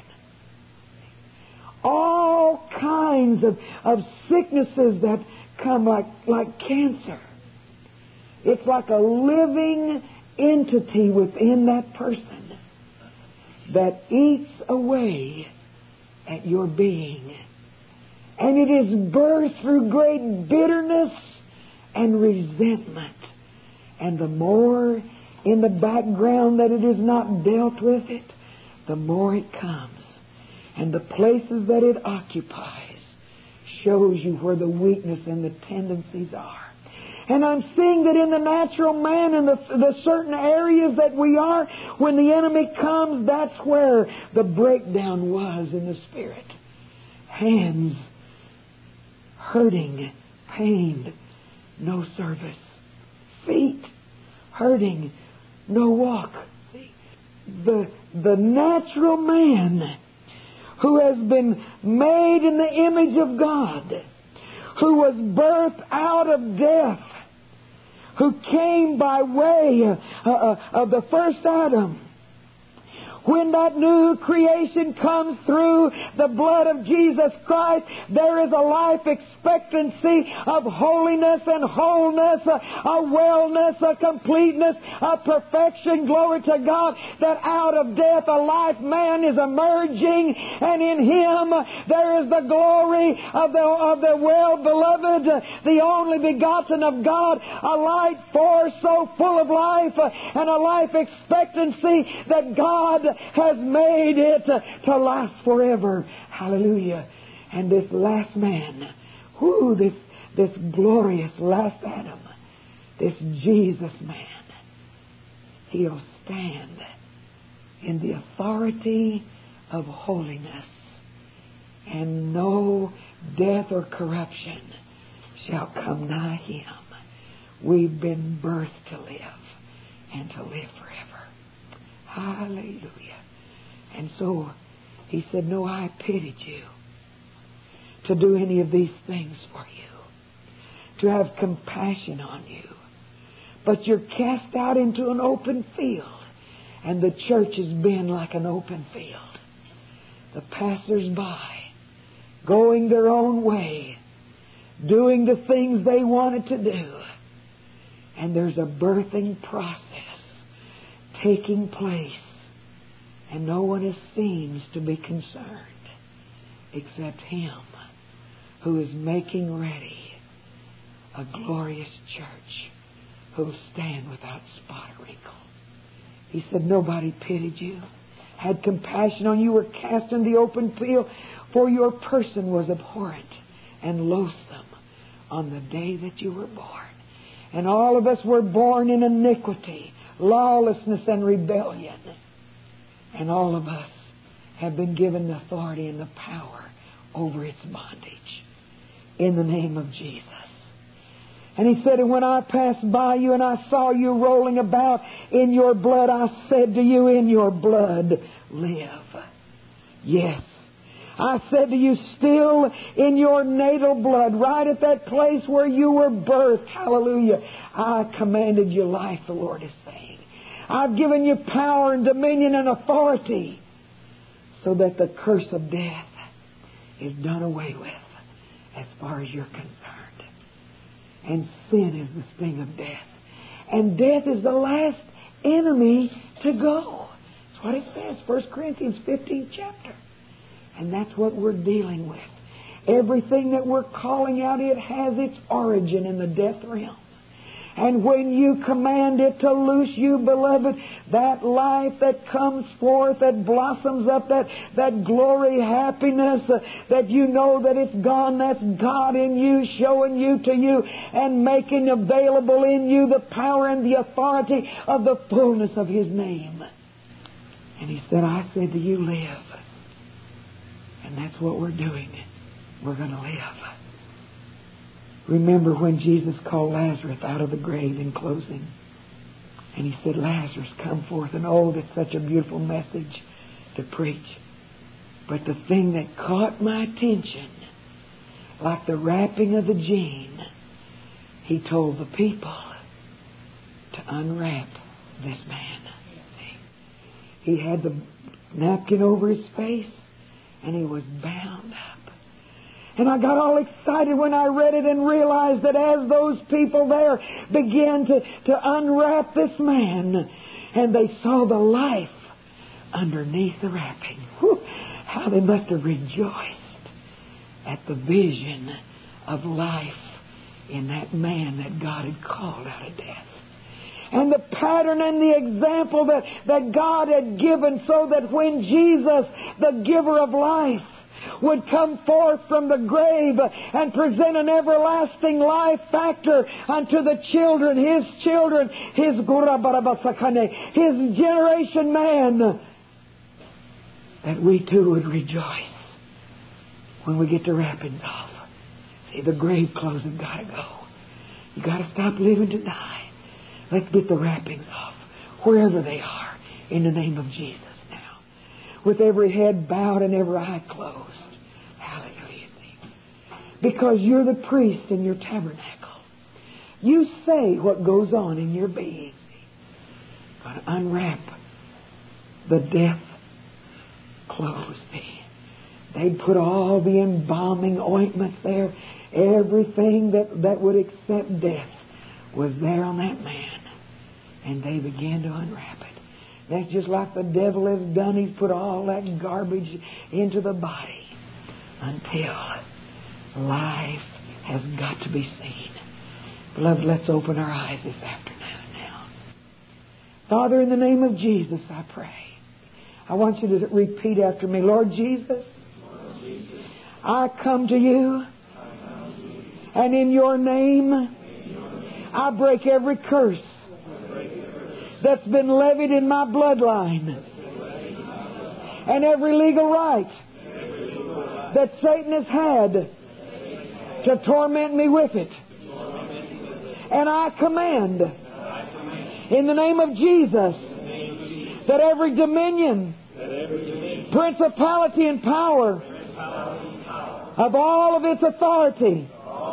All kinds of, of sicknesses that come like, like cancer. It's like a living entity within that person that eats away at your being. And it is birthed through great bitterness and resentment. And the more in the background that it is not dealt with it, the more it comes. And the places that it occupies shows you where the weakness and the tendencies are. And I'm seeing that in the natural man, in the, the certain areas that we are, when the enemy comes, that's where the breakdown was in the spirit. Hands hurting, pained, no service. Feet hurting, no walk. The, the natural man who has been made in the image of God, who was birthed out of death, who came by way uh, uh, of the first Adam. When that new creation comes through the blood of Jesus Christ, there is a life expectancy of holiness and wholeness, a, a wellness, a completeness, a perfection, glory to God, that out of death a life man is emerging, and in Him there is the glory of the, of the well-beloved, the only begotten of God, a light force so full of life and a life expectancy that God has made it to last forever. Hallelujah. And this last man, whoo, this, this glorious last Adam, this Jesus man, he'll stand in the authority of holiness, and no death or corruption shall come nigh him. We've been birthed to live and to live forever. Hallelujah. And so He said, no, I pitied you to do any of these things for you, to have compassion on you. But you're cast out into an open field, and the church has been like an open field. The passers-by going their own way, doing the things they wanted to do. And there's a birthing process taking place, and no one is, seems to be concerned except Him who is making ready a glorious church who'll stand without spot or wrinkle. He said, nobody pitied you, had compassion on you, were cast in the open field, for your person was abhorrent and loathsome on the day that you were born. And all of us were born in iniquity, lawlessness, and rebellion. And all of us have been given the authority and the power over its bondage in the name of Jesus. And He said, and when I passed by you and I saw you rolling about in your blood, I said to you, in your blood, live. Yes. I said to you, still in your natal blood, right at that place where you were birthed, hallelujah, I commanded you life, the Lord is saying. I've given you power and dominion and authority so that the curse of death is done away with as far as you're concerned. And sin is the sting of death. And death is the last enemy to go. That's what it says, First Corinthians fifteenth chapter. And that's what we're dealing with. Everything that we're calling out, it has its origin in the death realm. And when you command it to loose you, beloved, that life that comes forth, that blossoms up, that, that glory, happiness, uh, that you know that it's gone, that's God in you, showing you to you, and making available in you the power and the authority of the fullness of His name. And He said, I said to you, live. And that's what we're doing. We're going to live. Remember when Jesus called Lazarus out of the grave in closing. And He said, Lazarus, come forth. And oh, that's such a beautiful message to preach. But the thing that caught my attention, like the wrapping of the gene, He told the people to unwrap this man. He had the napkin over his face, and he was bound up. And I got all excited when I read it and realized that as those people there began to, to unwrap this man, and they saw the life underneath the wrapping, whew, how they must have rejoiced at the vision of life in that man that God had called out of death. and the pattern and the example that, that God had given, so that when Jesus, the giver of life, would come forth from the grave and present an everlasting life factor unto the children, His children, His His generation man, that we too would rejoice when we get the wrappings off. See, the grave clothes have got to go. You got to stop living to die. Let's get the wrappings off, wherever they are, in the name of Jesus now. With every head bowed and every eye closed. Hallelujah. Because you're the priest in your tabernacle. You say what goes on in your being. Got to unwrap the death clothes. They'd put all the embalming ointments there. Everything that, that would accept death was there on that man. And they began to unwrap it. That's just like the devil has done. He's put all that garbage into the body until life has got to be seen. Beloved, let's open our eyes this afternoon now. Father, in the name of Jesus, I pray. I want you to repeat after me. Lord Jesus, Lord Jesus, I come to you, and in your name, I break every curse that's been levied in my bloodline, and every legal right that Satan has had to torment me with it. And I command, in the name of Jesus, that every dominion, principality and power of all of its authority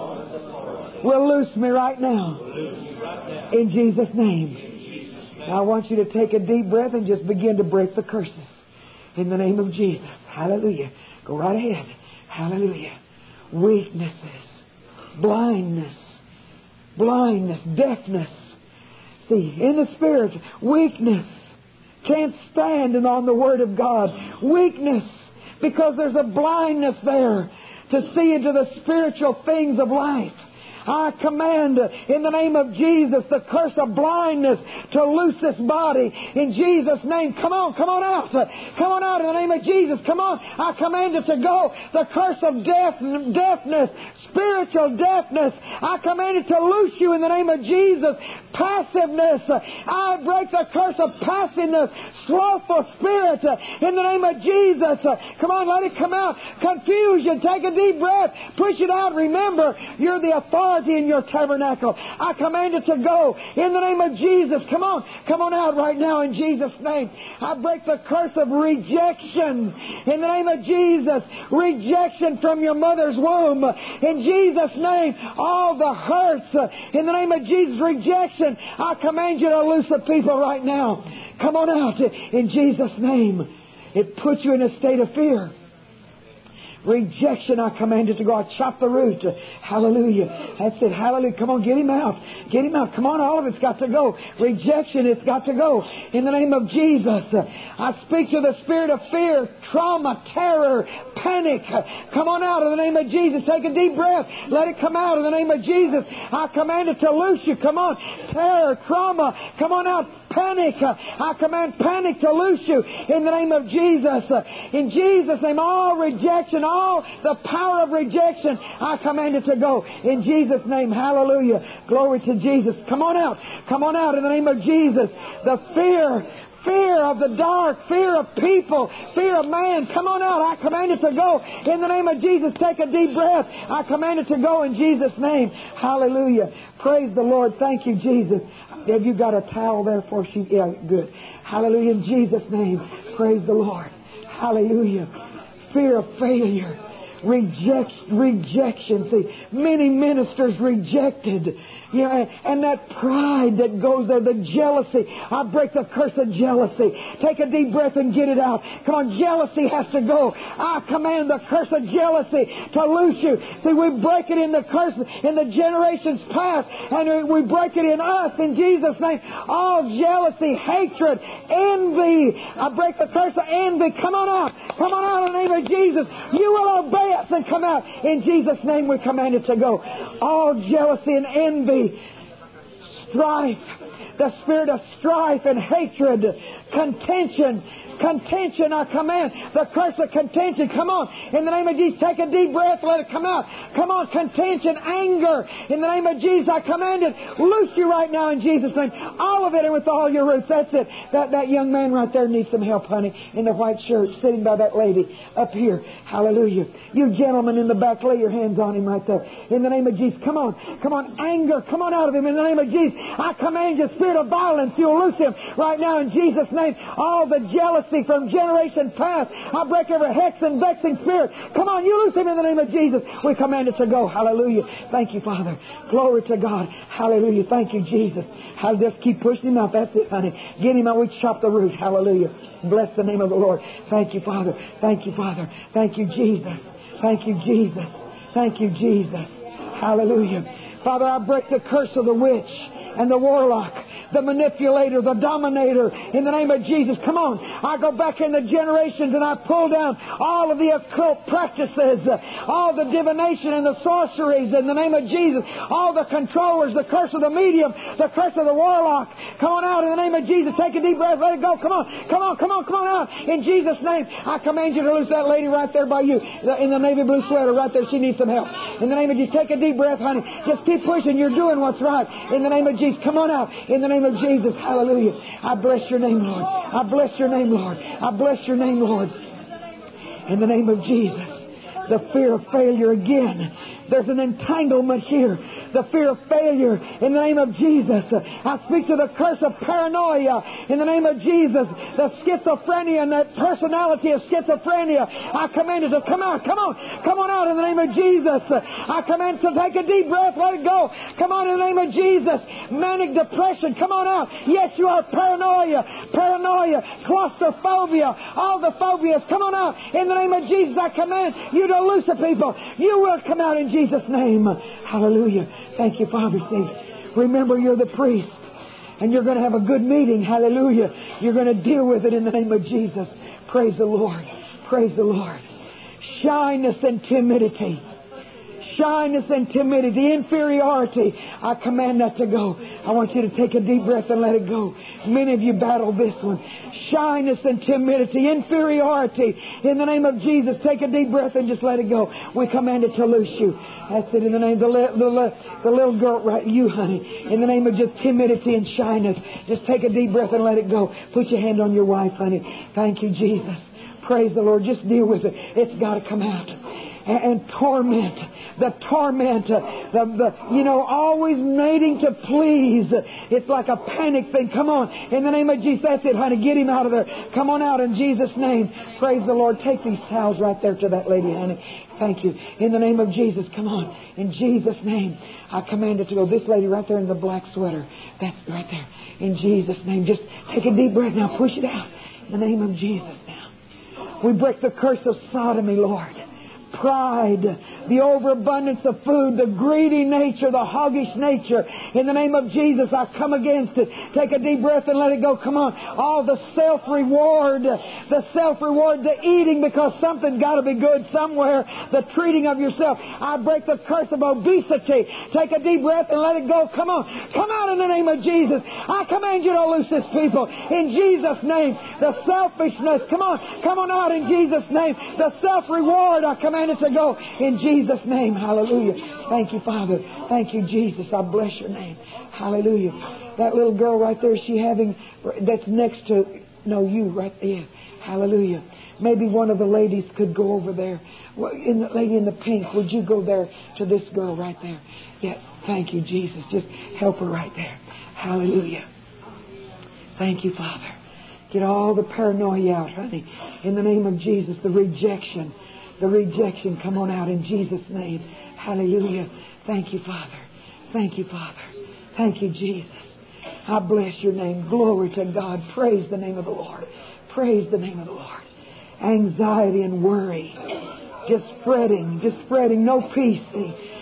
will loose me right now. In Jesus' name. Now I want you to take a deep breath and just begin to break the curses. In the name of Jesus. Hallelujah. Go right ahead. Hallelujah. Weaknesses. Blindness. Blindness. Deafness. See, in the Spirit, weakness. Can't stand on the Word of God. Weakness. Because there's a blindness there to see into the spiritual things of life. I command in the name of Jesus the curse of blindness to loose this body in Jesus' name. Come on, come on out. Come on out in the name of Jesus. Come on. I command it to go. The curse of death, deafness, spiritual deafness. I command it to loose you in the name of Jesus. Passiveness. I break the curse of passiveness. Slothful spirit in the name of Jesus. Come on, let it come out. Confusion. Take a deep breath. Push it out. Remember, you're the authority in your tabernacle. I command it to go in the name of Jesus. Come on. Come on out right now in Jesus' name. I break the curse of rejection in the name of Jesus. Rejection from your mother's womb. In Jesus' name. All the hurts in the name of Jesus. Rejection. I command you to loose the people right now. Come on out in Jesus' name. It puts you in a state of fear. Rejection, I command it to go. I chop the root. Hallelujah. That's it. Hallelujah. Come on, get him out. Get him out. Come on, all of it's got to go. Rejection, it's got to go. In the name of Jesus. I speak to the spirit of fear, trauma, terror, panic. Come on out in the name of Jesus. Take a deep breath. Let it come out in the name of Jesus. I command it to loose you. Come on. Terror, trauma. Come on out. Panic. I command panic to loose you in the name of Jesus. In Jesus' name, all rejection, all the power of rejection, I command it to go. In Jesus' name, hallelujah. Glory to Jesus. Come on out. Come on out in the name of Jesus. The fear, fear of the dark, fear of people, fear of man. Come on out. I command it to go. In the name of Jesus, take a deep breath. I command it to go in Jesus' name. Hallelujah. Praise the Lord. Thank you, Jesus. Have you got a towel there for she? Yeah, good. Hallelujah. In Jesus' name. Praise the Lord. Hallelujah. Fear of failure. Reject, rejection. See, many ministers rejected. Yeah, and that pride that goes there, the jealousy. I break the curse of jealousy. Take a deep breath and get it out. Come on, jealousy has to go. I command the curse of jealousy to loose you. See, we break it in the curse in the generations past, and we break it in us in Jesus' name. All jealousy, hatred, envy. I break the curse of envy. Come on out. Come on out in the name of Jesus. You will obey us and come out. In Jesus' name we command it to go. All jealousy and envy, strife, The spirit of strife and hatred, contention, contention, I command the curse of contention. Come on, in the name of Jesus, take a deep breath, let it come out. Come on, contention, anger, in the name of Jesus, I command it. Loose you right now in Jesus' name. All of it and with all your roots. That's it. That that young man right there needs some help, honey, in the white shirt, sitting by that lady up here. Hallelujah. You gentlemen in the back, lay your hands on him right there. In the name of Jesus, come on, come on, anger, come on out of him in the name of Jesus. I command you, spirit of violence, you'll loose him right now in Jesus' name. All the jealousy from generation past, I break every hex and vexing spirit. Come on, you loose him in the name of Jesus. We command it to go. Hallelujah. Thank you, Father. Glory to God. Hallelujah. Thank you, Jesus. I'll just keep pushing him out. That's it, honey. Get him out. We chop the root. Hallelujah. Bless the name of the Lord. Thank you, Father. Thank you, Father. Thank you, Jesus. Thank you, Jesus. Thank you, Jesus. Hallelujah. Father, I break the curse of the witch and the warlock, the manipulator, the dominator, in the name of Jesus. Come on. I go back in the generations and I pull down all of the occult practices, all the divination and the sorceries in the name of Jesus, all the controllers, the curse of the medium, the curse of the warlock. Come on out in the name of Jesus. Take a deep breath. Let it go. Come on. Come on. Come on. Come on out. In Jesus' name, I command you to loose that lady right there by you in the navy blue sweater right there. She needs some help. In the name of Jesus, take a deep breath, honey. Just keep pushing. You're doing what's right. In the name of Jesus. Come on out. In the name of Jesus. Hallelujah. I bless your name, Lord. I bless your name, Lord. I bless your name, Lord. In the name of Jesus. The fear of failure again. There's an entanglement here. The fear of failure in the name of Jesus. I speak to the curse of paranoia in the name of Jesus. The schizophrenia and that personality of schizophrenia. I command it to come out. Come on. Come on out in the name of Jesus. I command to take a deep breath. Let it go. Come on in the name of Jesus. Manic depression. Come on out. Yes, you are paranoia. Paranoia. Claustrophobia. All the phobias. Come on out. In the name of Jesus, I command you to loose the people. You will come out in Jesus' name. Hallelujah. Thank you, Father. See, remember, you're the priest, and you're going to have a good meeting. Hallelujah. You're going to deal with it in the name of Jesus. Praise the Lord. Praise the Lord. Shyness and timidity. Shyness and timidity, inferiority. I command that to go. I want you to take a deep breath and let it go. Many of you battle this one. Shyness and timidity, inferiority. In the name of Jesus, take a deep breath and just let it go. We command it to loose you. That's it in the name of the, the, the little girl, right? You, honey. In the name of just timidity and shyness. Just take a deep breath and let it go. Put your hand on your wife, honey. Thank you, Jesus. Praise the Lord. Just deal with it. It's got to come out. And, and torment. The torment. The, the, you know, always mating to please. It's like a panic thing. Come on. In the name of Jesus. That's it, honey. Get him out of there. Come on out in Jesus' name. Praise the Lord. Take these towels right there to that lady, honey. Thank you. In the name of Jesus. Come on. In Jesus' name. I command it to go. This lady right there in the black sweater. That's right there. In Jesus' name. Just take a deep breath now. Push it out. In the name of Jesus now. We break the curse of sodomy, Lord. Pride, the overabundance of food, the greedy nature, the hoggish nature. In the name of Jesus, I come against it. Take a deep breath and let it go. Come on. All the self-reward, the self-reward, the eating because something's got to be good somewhere, the treating of yourself. I break the curse of obesity. Take a deep breath and let it go. Come on. Come out in the name of Jesus. I command you to loose this people. In Jesus' name. The selfishness. Come on. Come on out in Jesus' name. The self-reward. I command it to go in Jesus' name. Hallelujah. Thank you, Father. Thank you, Jesus. I bless your name. Hallelujah. That little girl right there, is she having, that's next to, no, you right there. Hallelujah. Maybe one of the ladies could go over there. Well, in the lady in the pink, would you go there to this girl right there? Yeah. Thank you, Jesus. Just help her right there. Hallelujah. Thank you, Father. Get all the paranoia out, honey. In the name of Jesus, the rejection. The rejection, come on out in Jesus' name. Hallelujah. Thank you, Father. Thank you, Father. Thank you, Jesus. I bless your name. Glory to God. Praise the name of the Lord. Praise the name of the Lord. Anxiety and worry. Just spreading. Just spreading. No peace.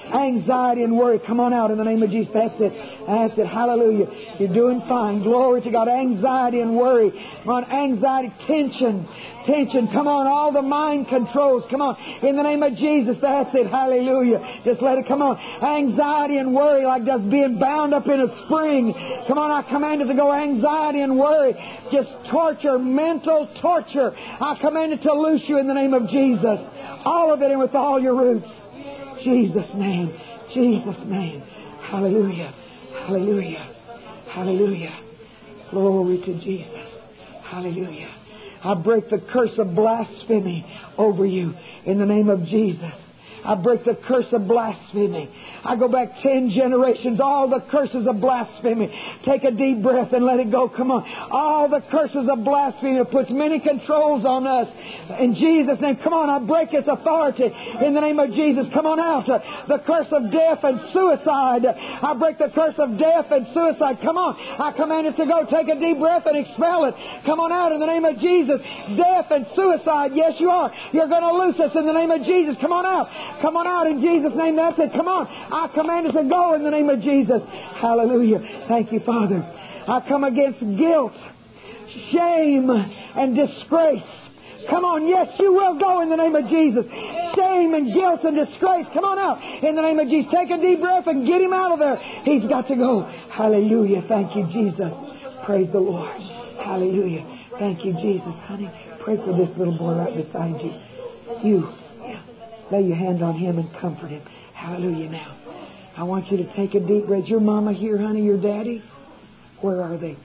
Anxiety and worry, come on out in the name of Jesus. That's it. That's it. Hallelujah. You're doing fine. Glory to God. Anxiety and worry. Come on, anxiety, tension. Tension. Come on, all the mind controls. Come on. In the name of Jesus. That's it. Hallelujah. Just let it come on. Anxiety and worry like just being bound up in a spring. Come on, I command it to go. Anxiety and worry. Just torture, mental torture. I command it to loose you in the name of Jesus. All of it and with all your roots. Jesus' name. Jesus' name. Hallelujah. Hallelujah. Hallelujah. Glory to Jesus. Hallelujah. I break the curse of blasphemy over you in the name of Jesus. I break the curse of blasphemy. I go back ten generations, all the curses of blasphemy. Take a deep breath and let it go. Come on. All the curses of blasphemy. It puts many controls on us. In Jesus' name, come on, I break its authority in the name of Jesus. Come on out. The curse of death and suicide. I break the curse of death and suicide. Come on. I command it to go. Take a deep breath and expel it. Come on out in the name of Jesus. Death and suicide. Yes, you are. You're going to loose us in the name of Jesus. Come on out. Come on out in Jesus' name. That's it. Come on. I command it to go in the name of Jesus. Hallelujah. Thank you, Father. I come against guilt, shame, and disgrace. Come on. Yes, you will go in the name of Jesus. Shame and guilt and disgrace. Come on out in the name of Jesus. Take a deep breath and get him out of there. He's got to go. Hallelujah. Thank you, Jesus. Praise the Lord. Hallelujah. Thank you, Jesus. Honey, pray for this little boy right beside you. You. Lay your hand on him and comfort him. Hallelujah. Now, I want you to take a deep breath. Your mama here, honey, your daddy? Where are they?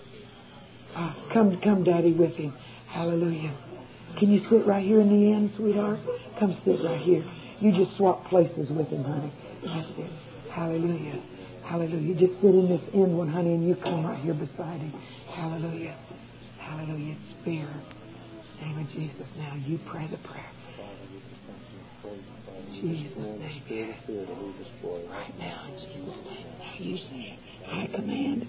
Ah, come, come, Daddy, with him. Hallelujah. Can you sit right here in the end, sweetheart? Come sit right here. You just swap places with him, honey. That's it. Hallelujah. Hallelujah. Just sit in this end one, honey, and you come right here beside him. Hallelujah. Hallelujah. It's fear. In the name of Jesus. Now, you pray the prayer. Jesus' name. Yes. Right now, in Jesus' name. Now you say it. I command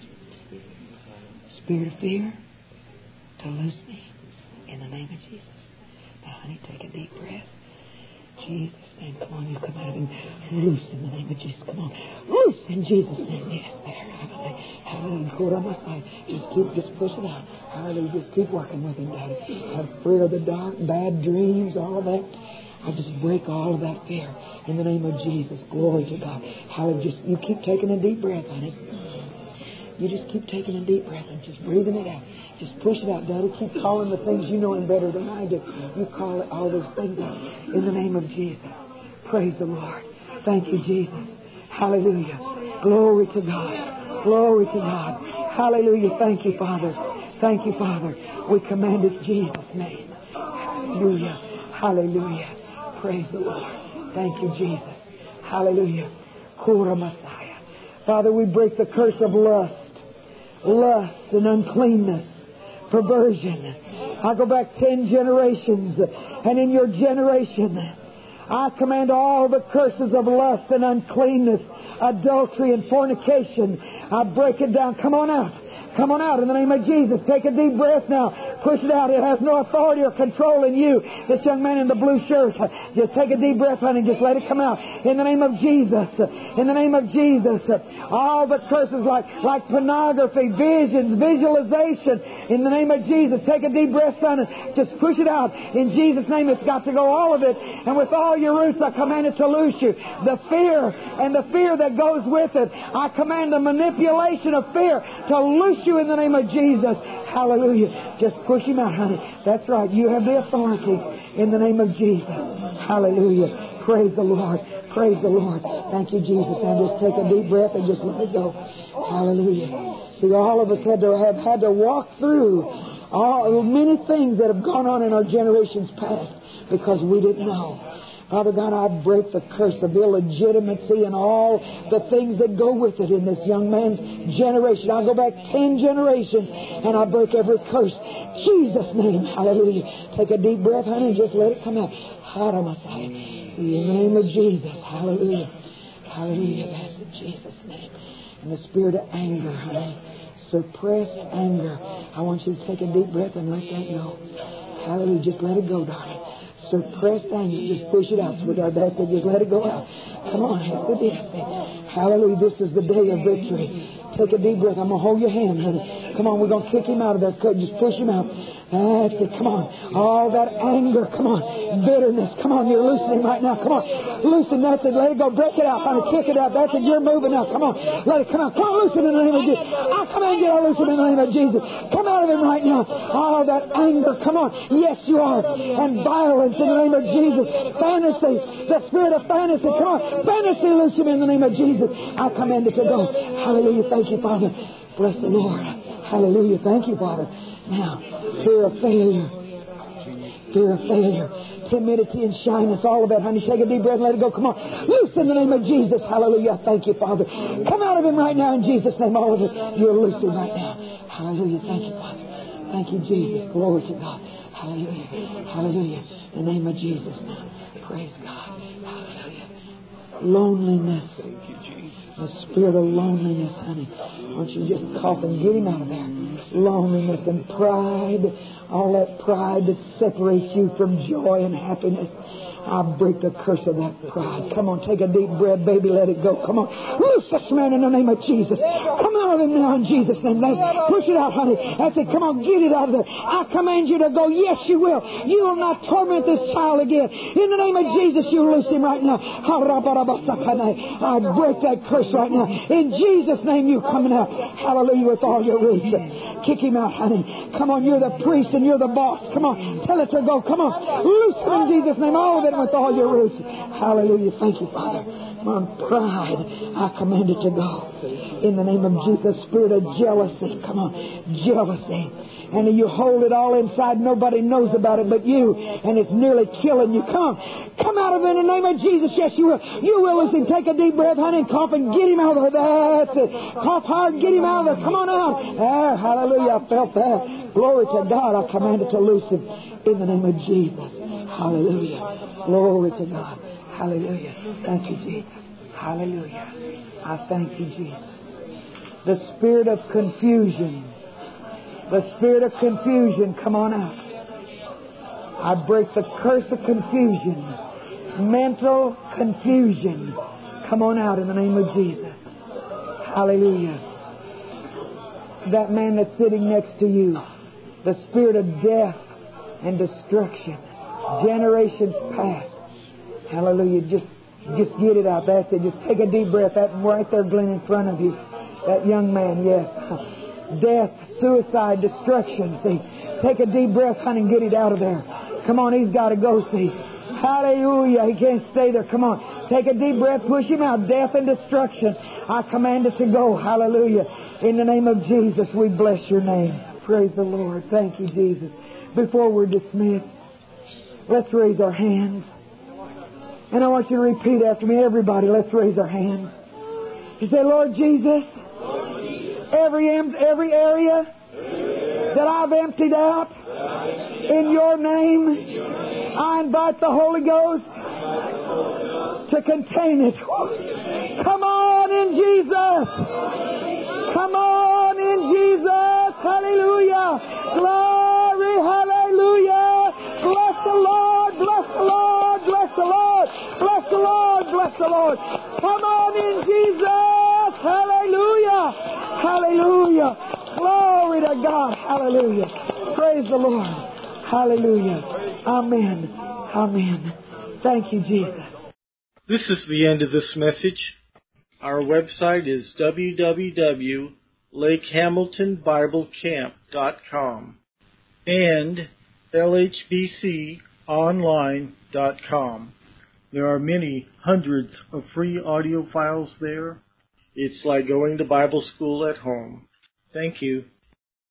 spirit of fear to loose me in the name of Jesus. Now, honey, take a deep breath. Jesus' name. Come on, you come out of him. Loose in the name of Jesus. Come on. Loose in Jesus' name. Yes, there. Hallelujah. Just keep, just push it out. Hallelujah. Just keep working with him, Daddy. Have fear of the dark, bad dreams, all of that. I just break all of that fear in the name of Jesus. Glory to God. Hallelujah. Just, you keep taking a deep breath, honey. You just keep taking a deep breath and just breathing it out. Just push it out, Daddy. Keep calling the things you know him better than I do. You call it all those things out in the name of Jesus. Praise the Lord. Thank you, Jesus. Hallelujah. Glory to God. Glory to God. Hallelujah. Thank you, Father. Thank you, Father. We command it in Jesus' name. Hallelujah. Hallelujah. Praise the Lord. Thank you, Jesus. Hallelujah. Kura Messiah. Father, we break the curse of lust. Lust and uncleanness. Perversion. I go back ten generations. And in your generation, I command all the curses of lust and uncleanness, adultery and fornication. I break it down. Come on out. Come on out in the name of Jesus. Take a deep breath now. Push it out. It has no authority or control in you. This young man in the blue shirt. Just take a deep breath, honey. Just let it come out. In the name of Jesus. In the name of Jesus. All the curses like, like pornography, visions, visualization. In the name of Jesus. Take a deep breath, son. And just push it out. In Jesus' name, it's got to go, all of it. And with all your roots, I command it to loose you. The fear and the fear that goes with it. I command the manipulation of fear to loose you in the name of Jesus. Hallelujah. Just push him out, honey. That's right. You have the authority in the name of Jesus. Hallelujah. Praise the Lord. Praise the Lord. Thank you, Jesus. Now just take a deep breath and just let it go. Hallelujah. See, all of us had to have had to walk through all many things that have gone on in our generations past because we didn't know. Father God, I break the curse of illegitimacy and all the things that go with it in this young man's generation. I go back ten generations and I break every curse. Jesus' name. Hallelujah. Take a deep breath, honey, and just let it come out. In the name of Jesus. Hallelujah. Hallelujah. That's in Jesus' name. And the spirit of anger, honey. Suppress anger. I want you to take a deep breath and let that go. Hallelujah. Just let it go, darling. suppressed anger. Just push it out, sweetheart. That's it. Just let it go out. Come on. That's it. Hallelujah. This is the day of victory. Take a deep breath. I'm going to hold your hand, honey. Come on. We're going to kick him out of there. Just push him out. That's it. Come on. All that anger. Come on. Bitterness. Come on. You're loosening right now. Come on. Loosen. That's it. Let it go. Break it out, honey. Kick it out. That's it. You're moving now. Come on. Let it come out. Come on. Loosen in the name of Jesus. I command you to loosen in the name of Jesus. Come out of him right now. All that anger. Come on. Yes, you are. And violence in the name of Jesus. Fantasy. The spirit of fantasy. Come on. Fantasy, loose him in the name of Jesus. I command it to go. Hallelujah. Thank you, Father. Bless the Lord. Hallelujah. Thank you, Father. Now, fear of failure. Fear of failure. Timidity and shyness. All of that, honey. Take a deep breath and let it go. Come on. Loose in the name of Jesus. Hallelujah. Thank you, Father. Come out of him right now in Jesus' name. All of it. You're loosing right now. Hallelujah. Thank you, Father. Thank you, Jesus. Glory to God. Hallelujah. Hallelujah. In the name of Jesus now. Praise God. Hallelujah. Loneliness. The spirit of loneliness, honey. Why don't you just cough and get him out of there? Loneliness and pride. All that pride that separates you from joy and happiness. I break the curse of that pride. Come on, take a deep breath, baby. Let it go. Come on. Loose this man in the name of Jesus. Come out of him now in Jesus' name. Push it out, honey. That's it. Come on, get it out of there. I command you to go. Yes, you will. You will not torment this child again. In the name of Jesus, you loose him right now. I break that curse right now. In Jesus' name, you coming out. Hallelujah, with all your roots. Kick him out, honey. Come on, you're the priest and you're the boss. Come on, tell it to go. Come on. Loose him in Jesus' name. All of it with all your roots. Hallelujah. Thank you, Father. On pride, I command it to go. In the name of Jesus, spirit of jealousy. Come on. Jealousy. And you hold it all inside. Nobody knows about it but you. And it's nearly killing you. Come on. Come out of it in the name of Jesus. Yes, you will. You will. Listen, take a deep breath, honey, and cough and get him out of there. That's it. Cough hard, get him out of there. Come on out. There. Hallelujah. I felt that. Glory to God. I command it to loose him in the name of Jesus. Hallelujah. Glory to God. Hallelujah. Thank you, Jesus. Hallelujah. I thank you, Jesus. The spirit of confusion. The spirit of confusion, come on out. I break the curse of confusion. Mental confusion. Come on out in the name of Jesus. Hallelujah. That man that's sitting next to you. The spirit of death and destruction. Generations past. Hallelujah. Just just get it out. That's it. Just take a deep breath. That right there, Glenn, in front of you. That young man, yes. Death, suicide, destruction. See, take a deep breath, honey, and get it out of there. Come on, he's got to go, see. Hallelujah. He can't stay there. Come on. Take a deep breath. Push him out. Death and destruction. I command it to go. Hallelujah. In the name of Jesus, we bless your name. Praise the Lord. Thank you, Jesus. Before we're dismissed, let's raise our hands. And I want you to repeat after me. Everybody, let's raise our hands. You say, Lord Jesus, every every area that I've emptied out, in your name, I invite the Holy Ghost to contain it. Come on in Jesus. Come on in Jesus. Hallelujah. Glory. Hallelujah. Bless the Lord. Bless the Lord. Bless the Lord. Bless the Lord. Bless the Lord. Come on in Jesus. Hallelujah. Hallelujah. Glory to God. Hallelujah. Praise the Lord. Hallelujah. Amen. Amen. Thank you, Jesus. This is the end of this message. Our website is w w w dot lake hamilton bible camp dot com and l h b c online dot com. There are many hundreds of free audio files there. It's like going to Bible school at home. Thank you.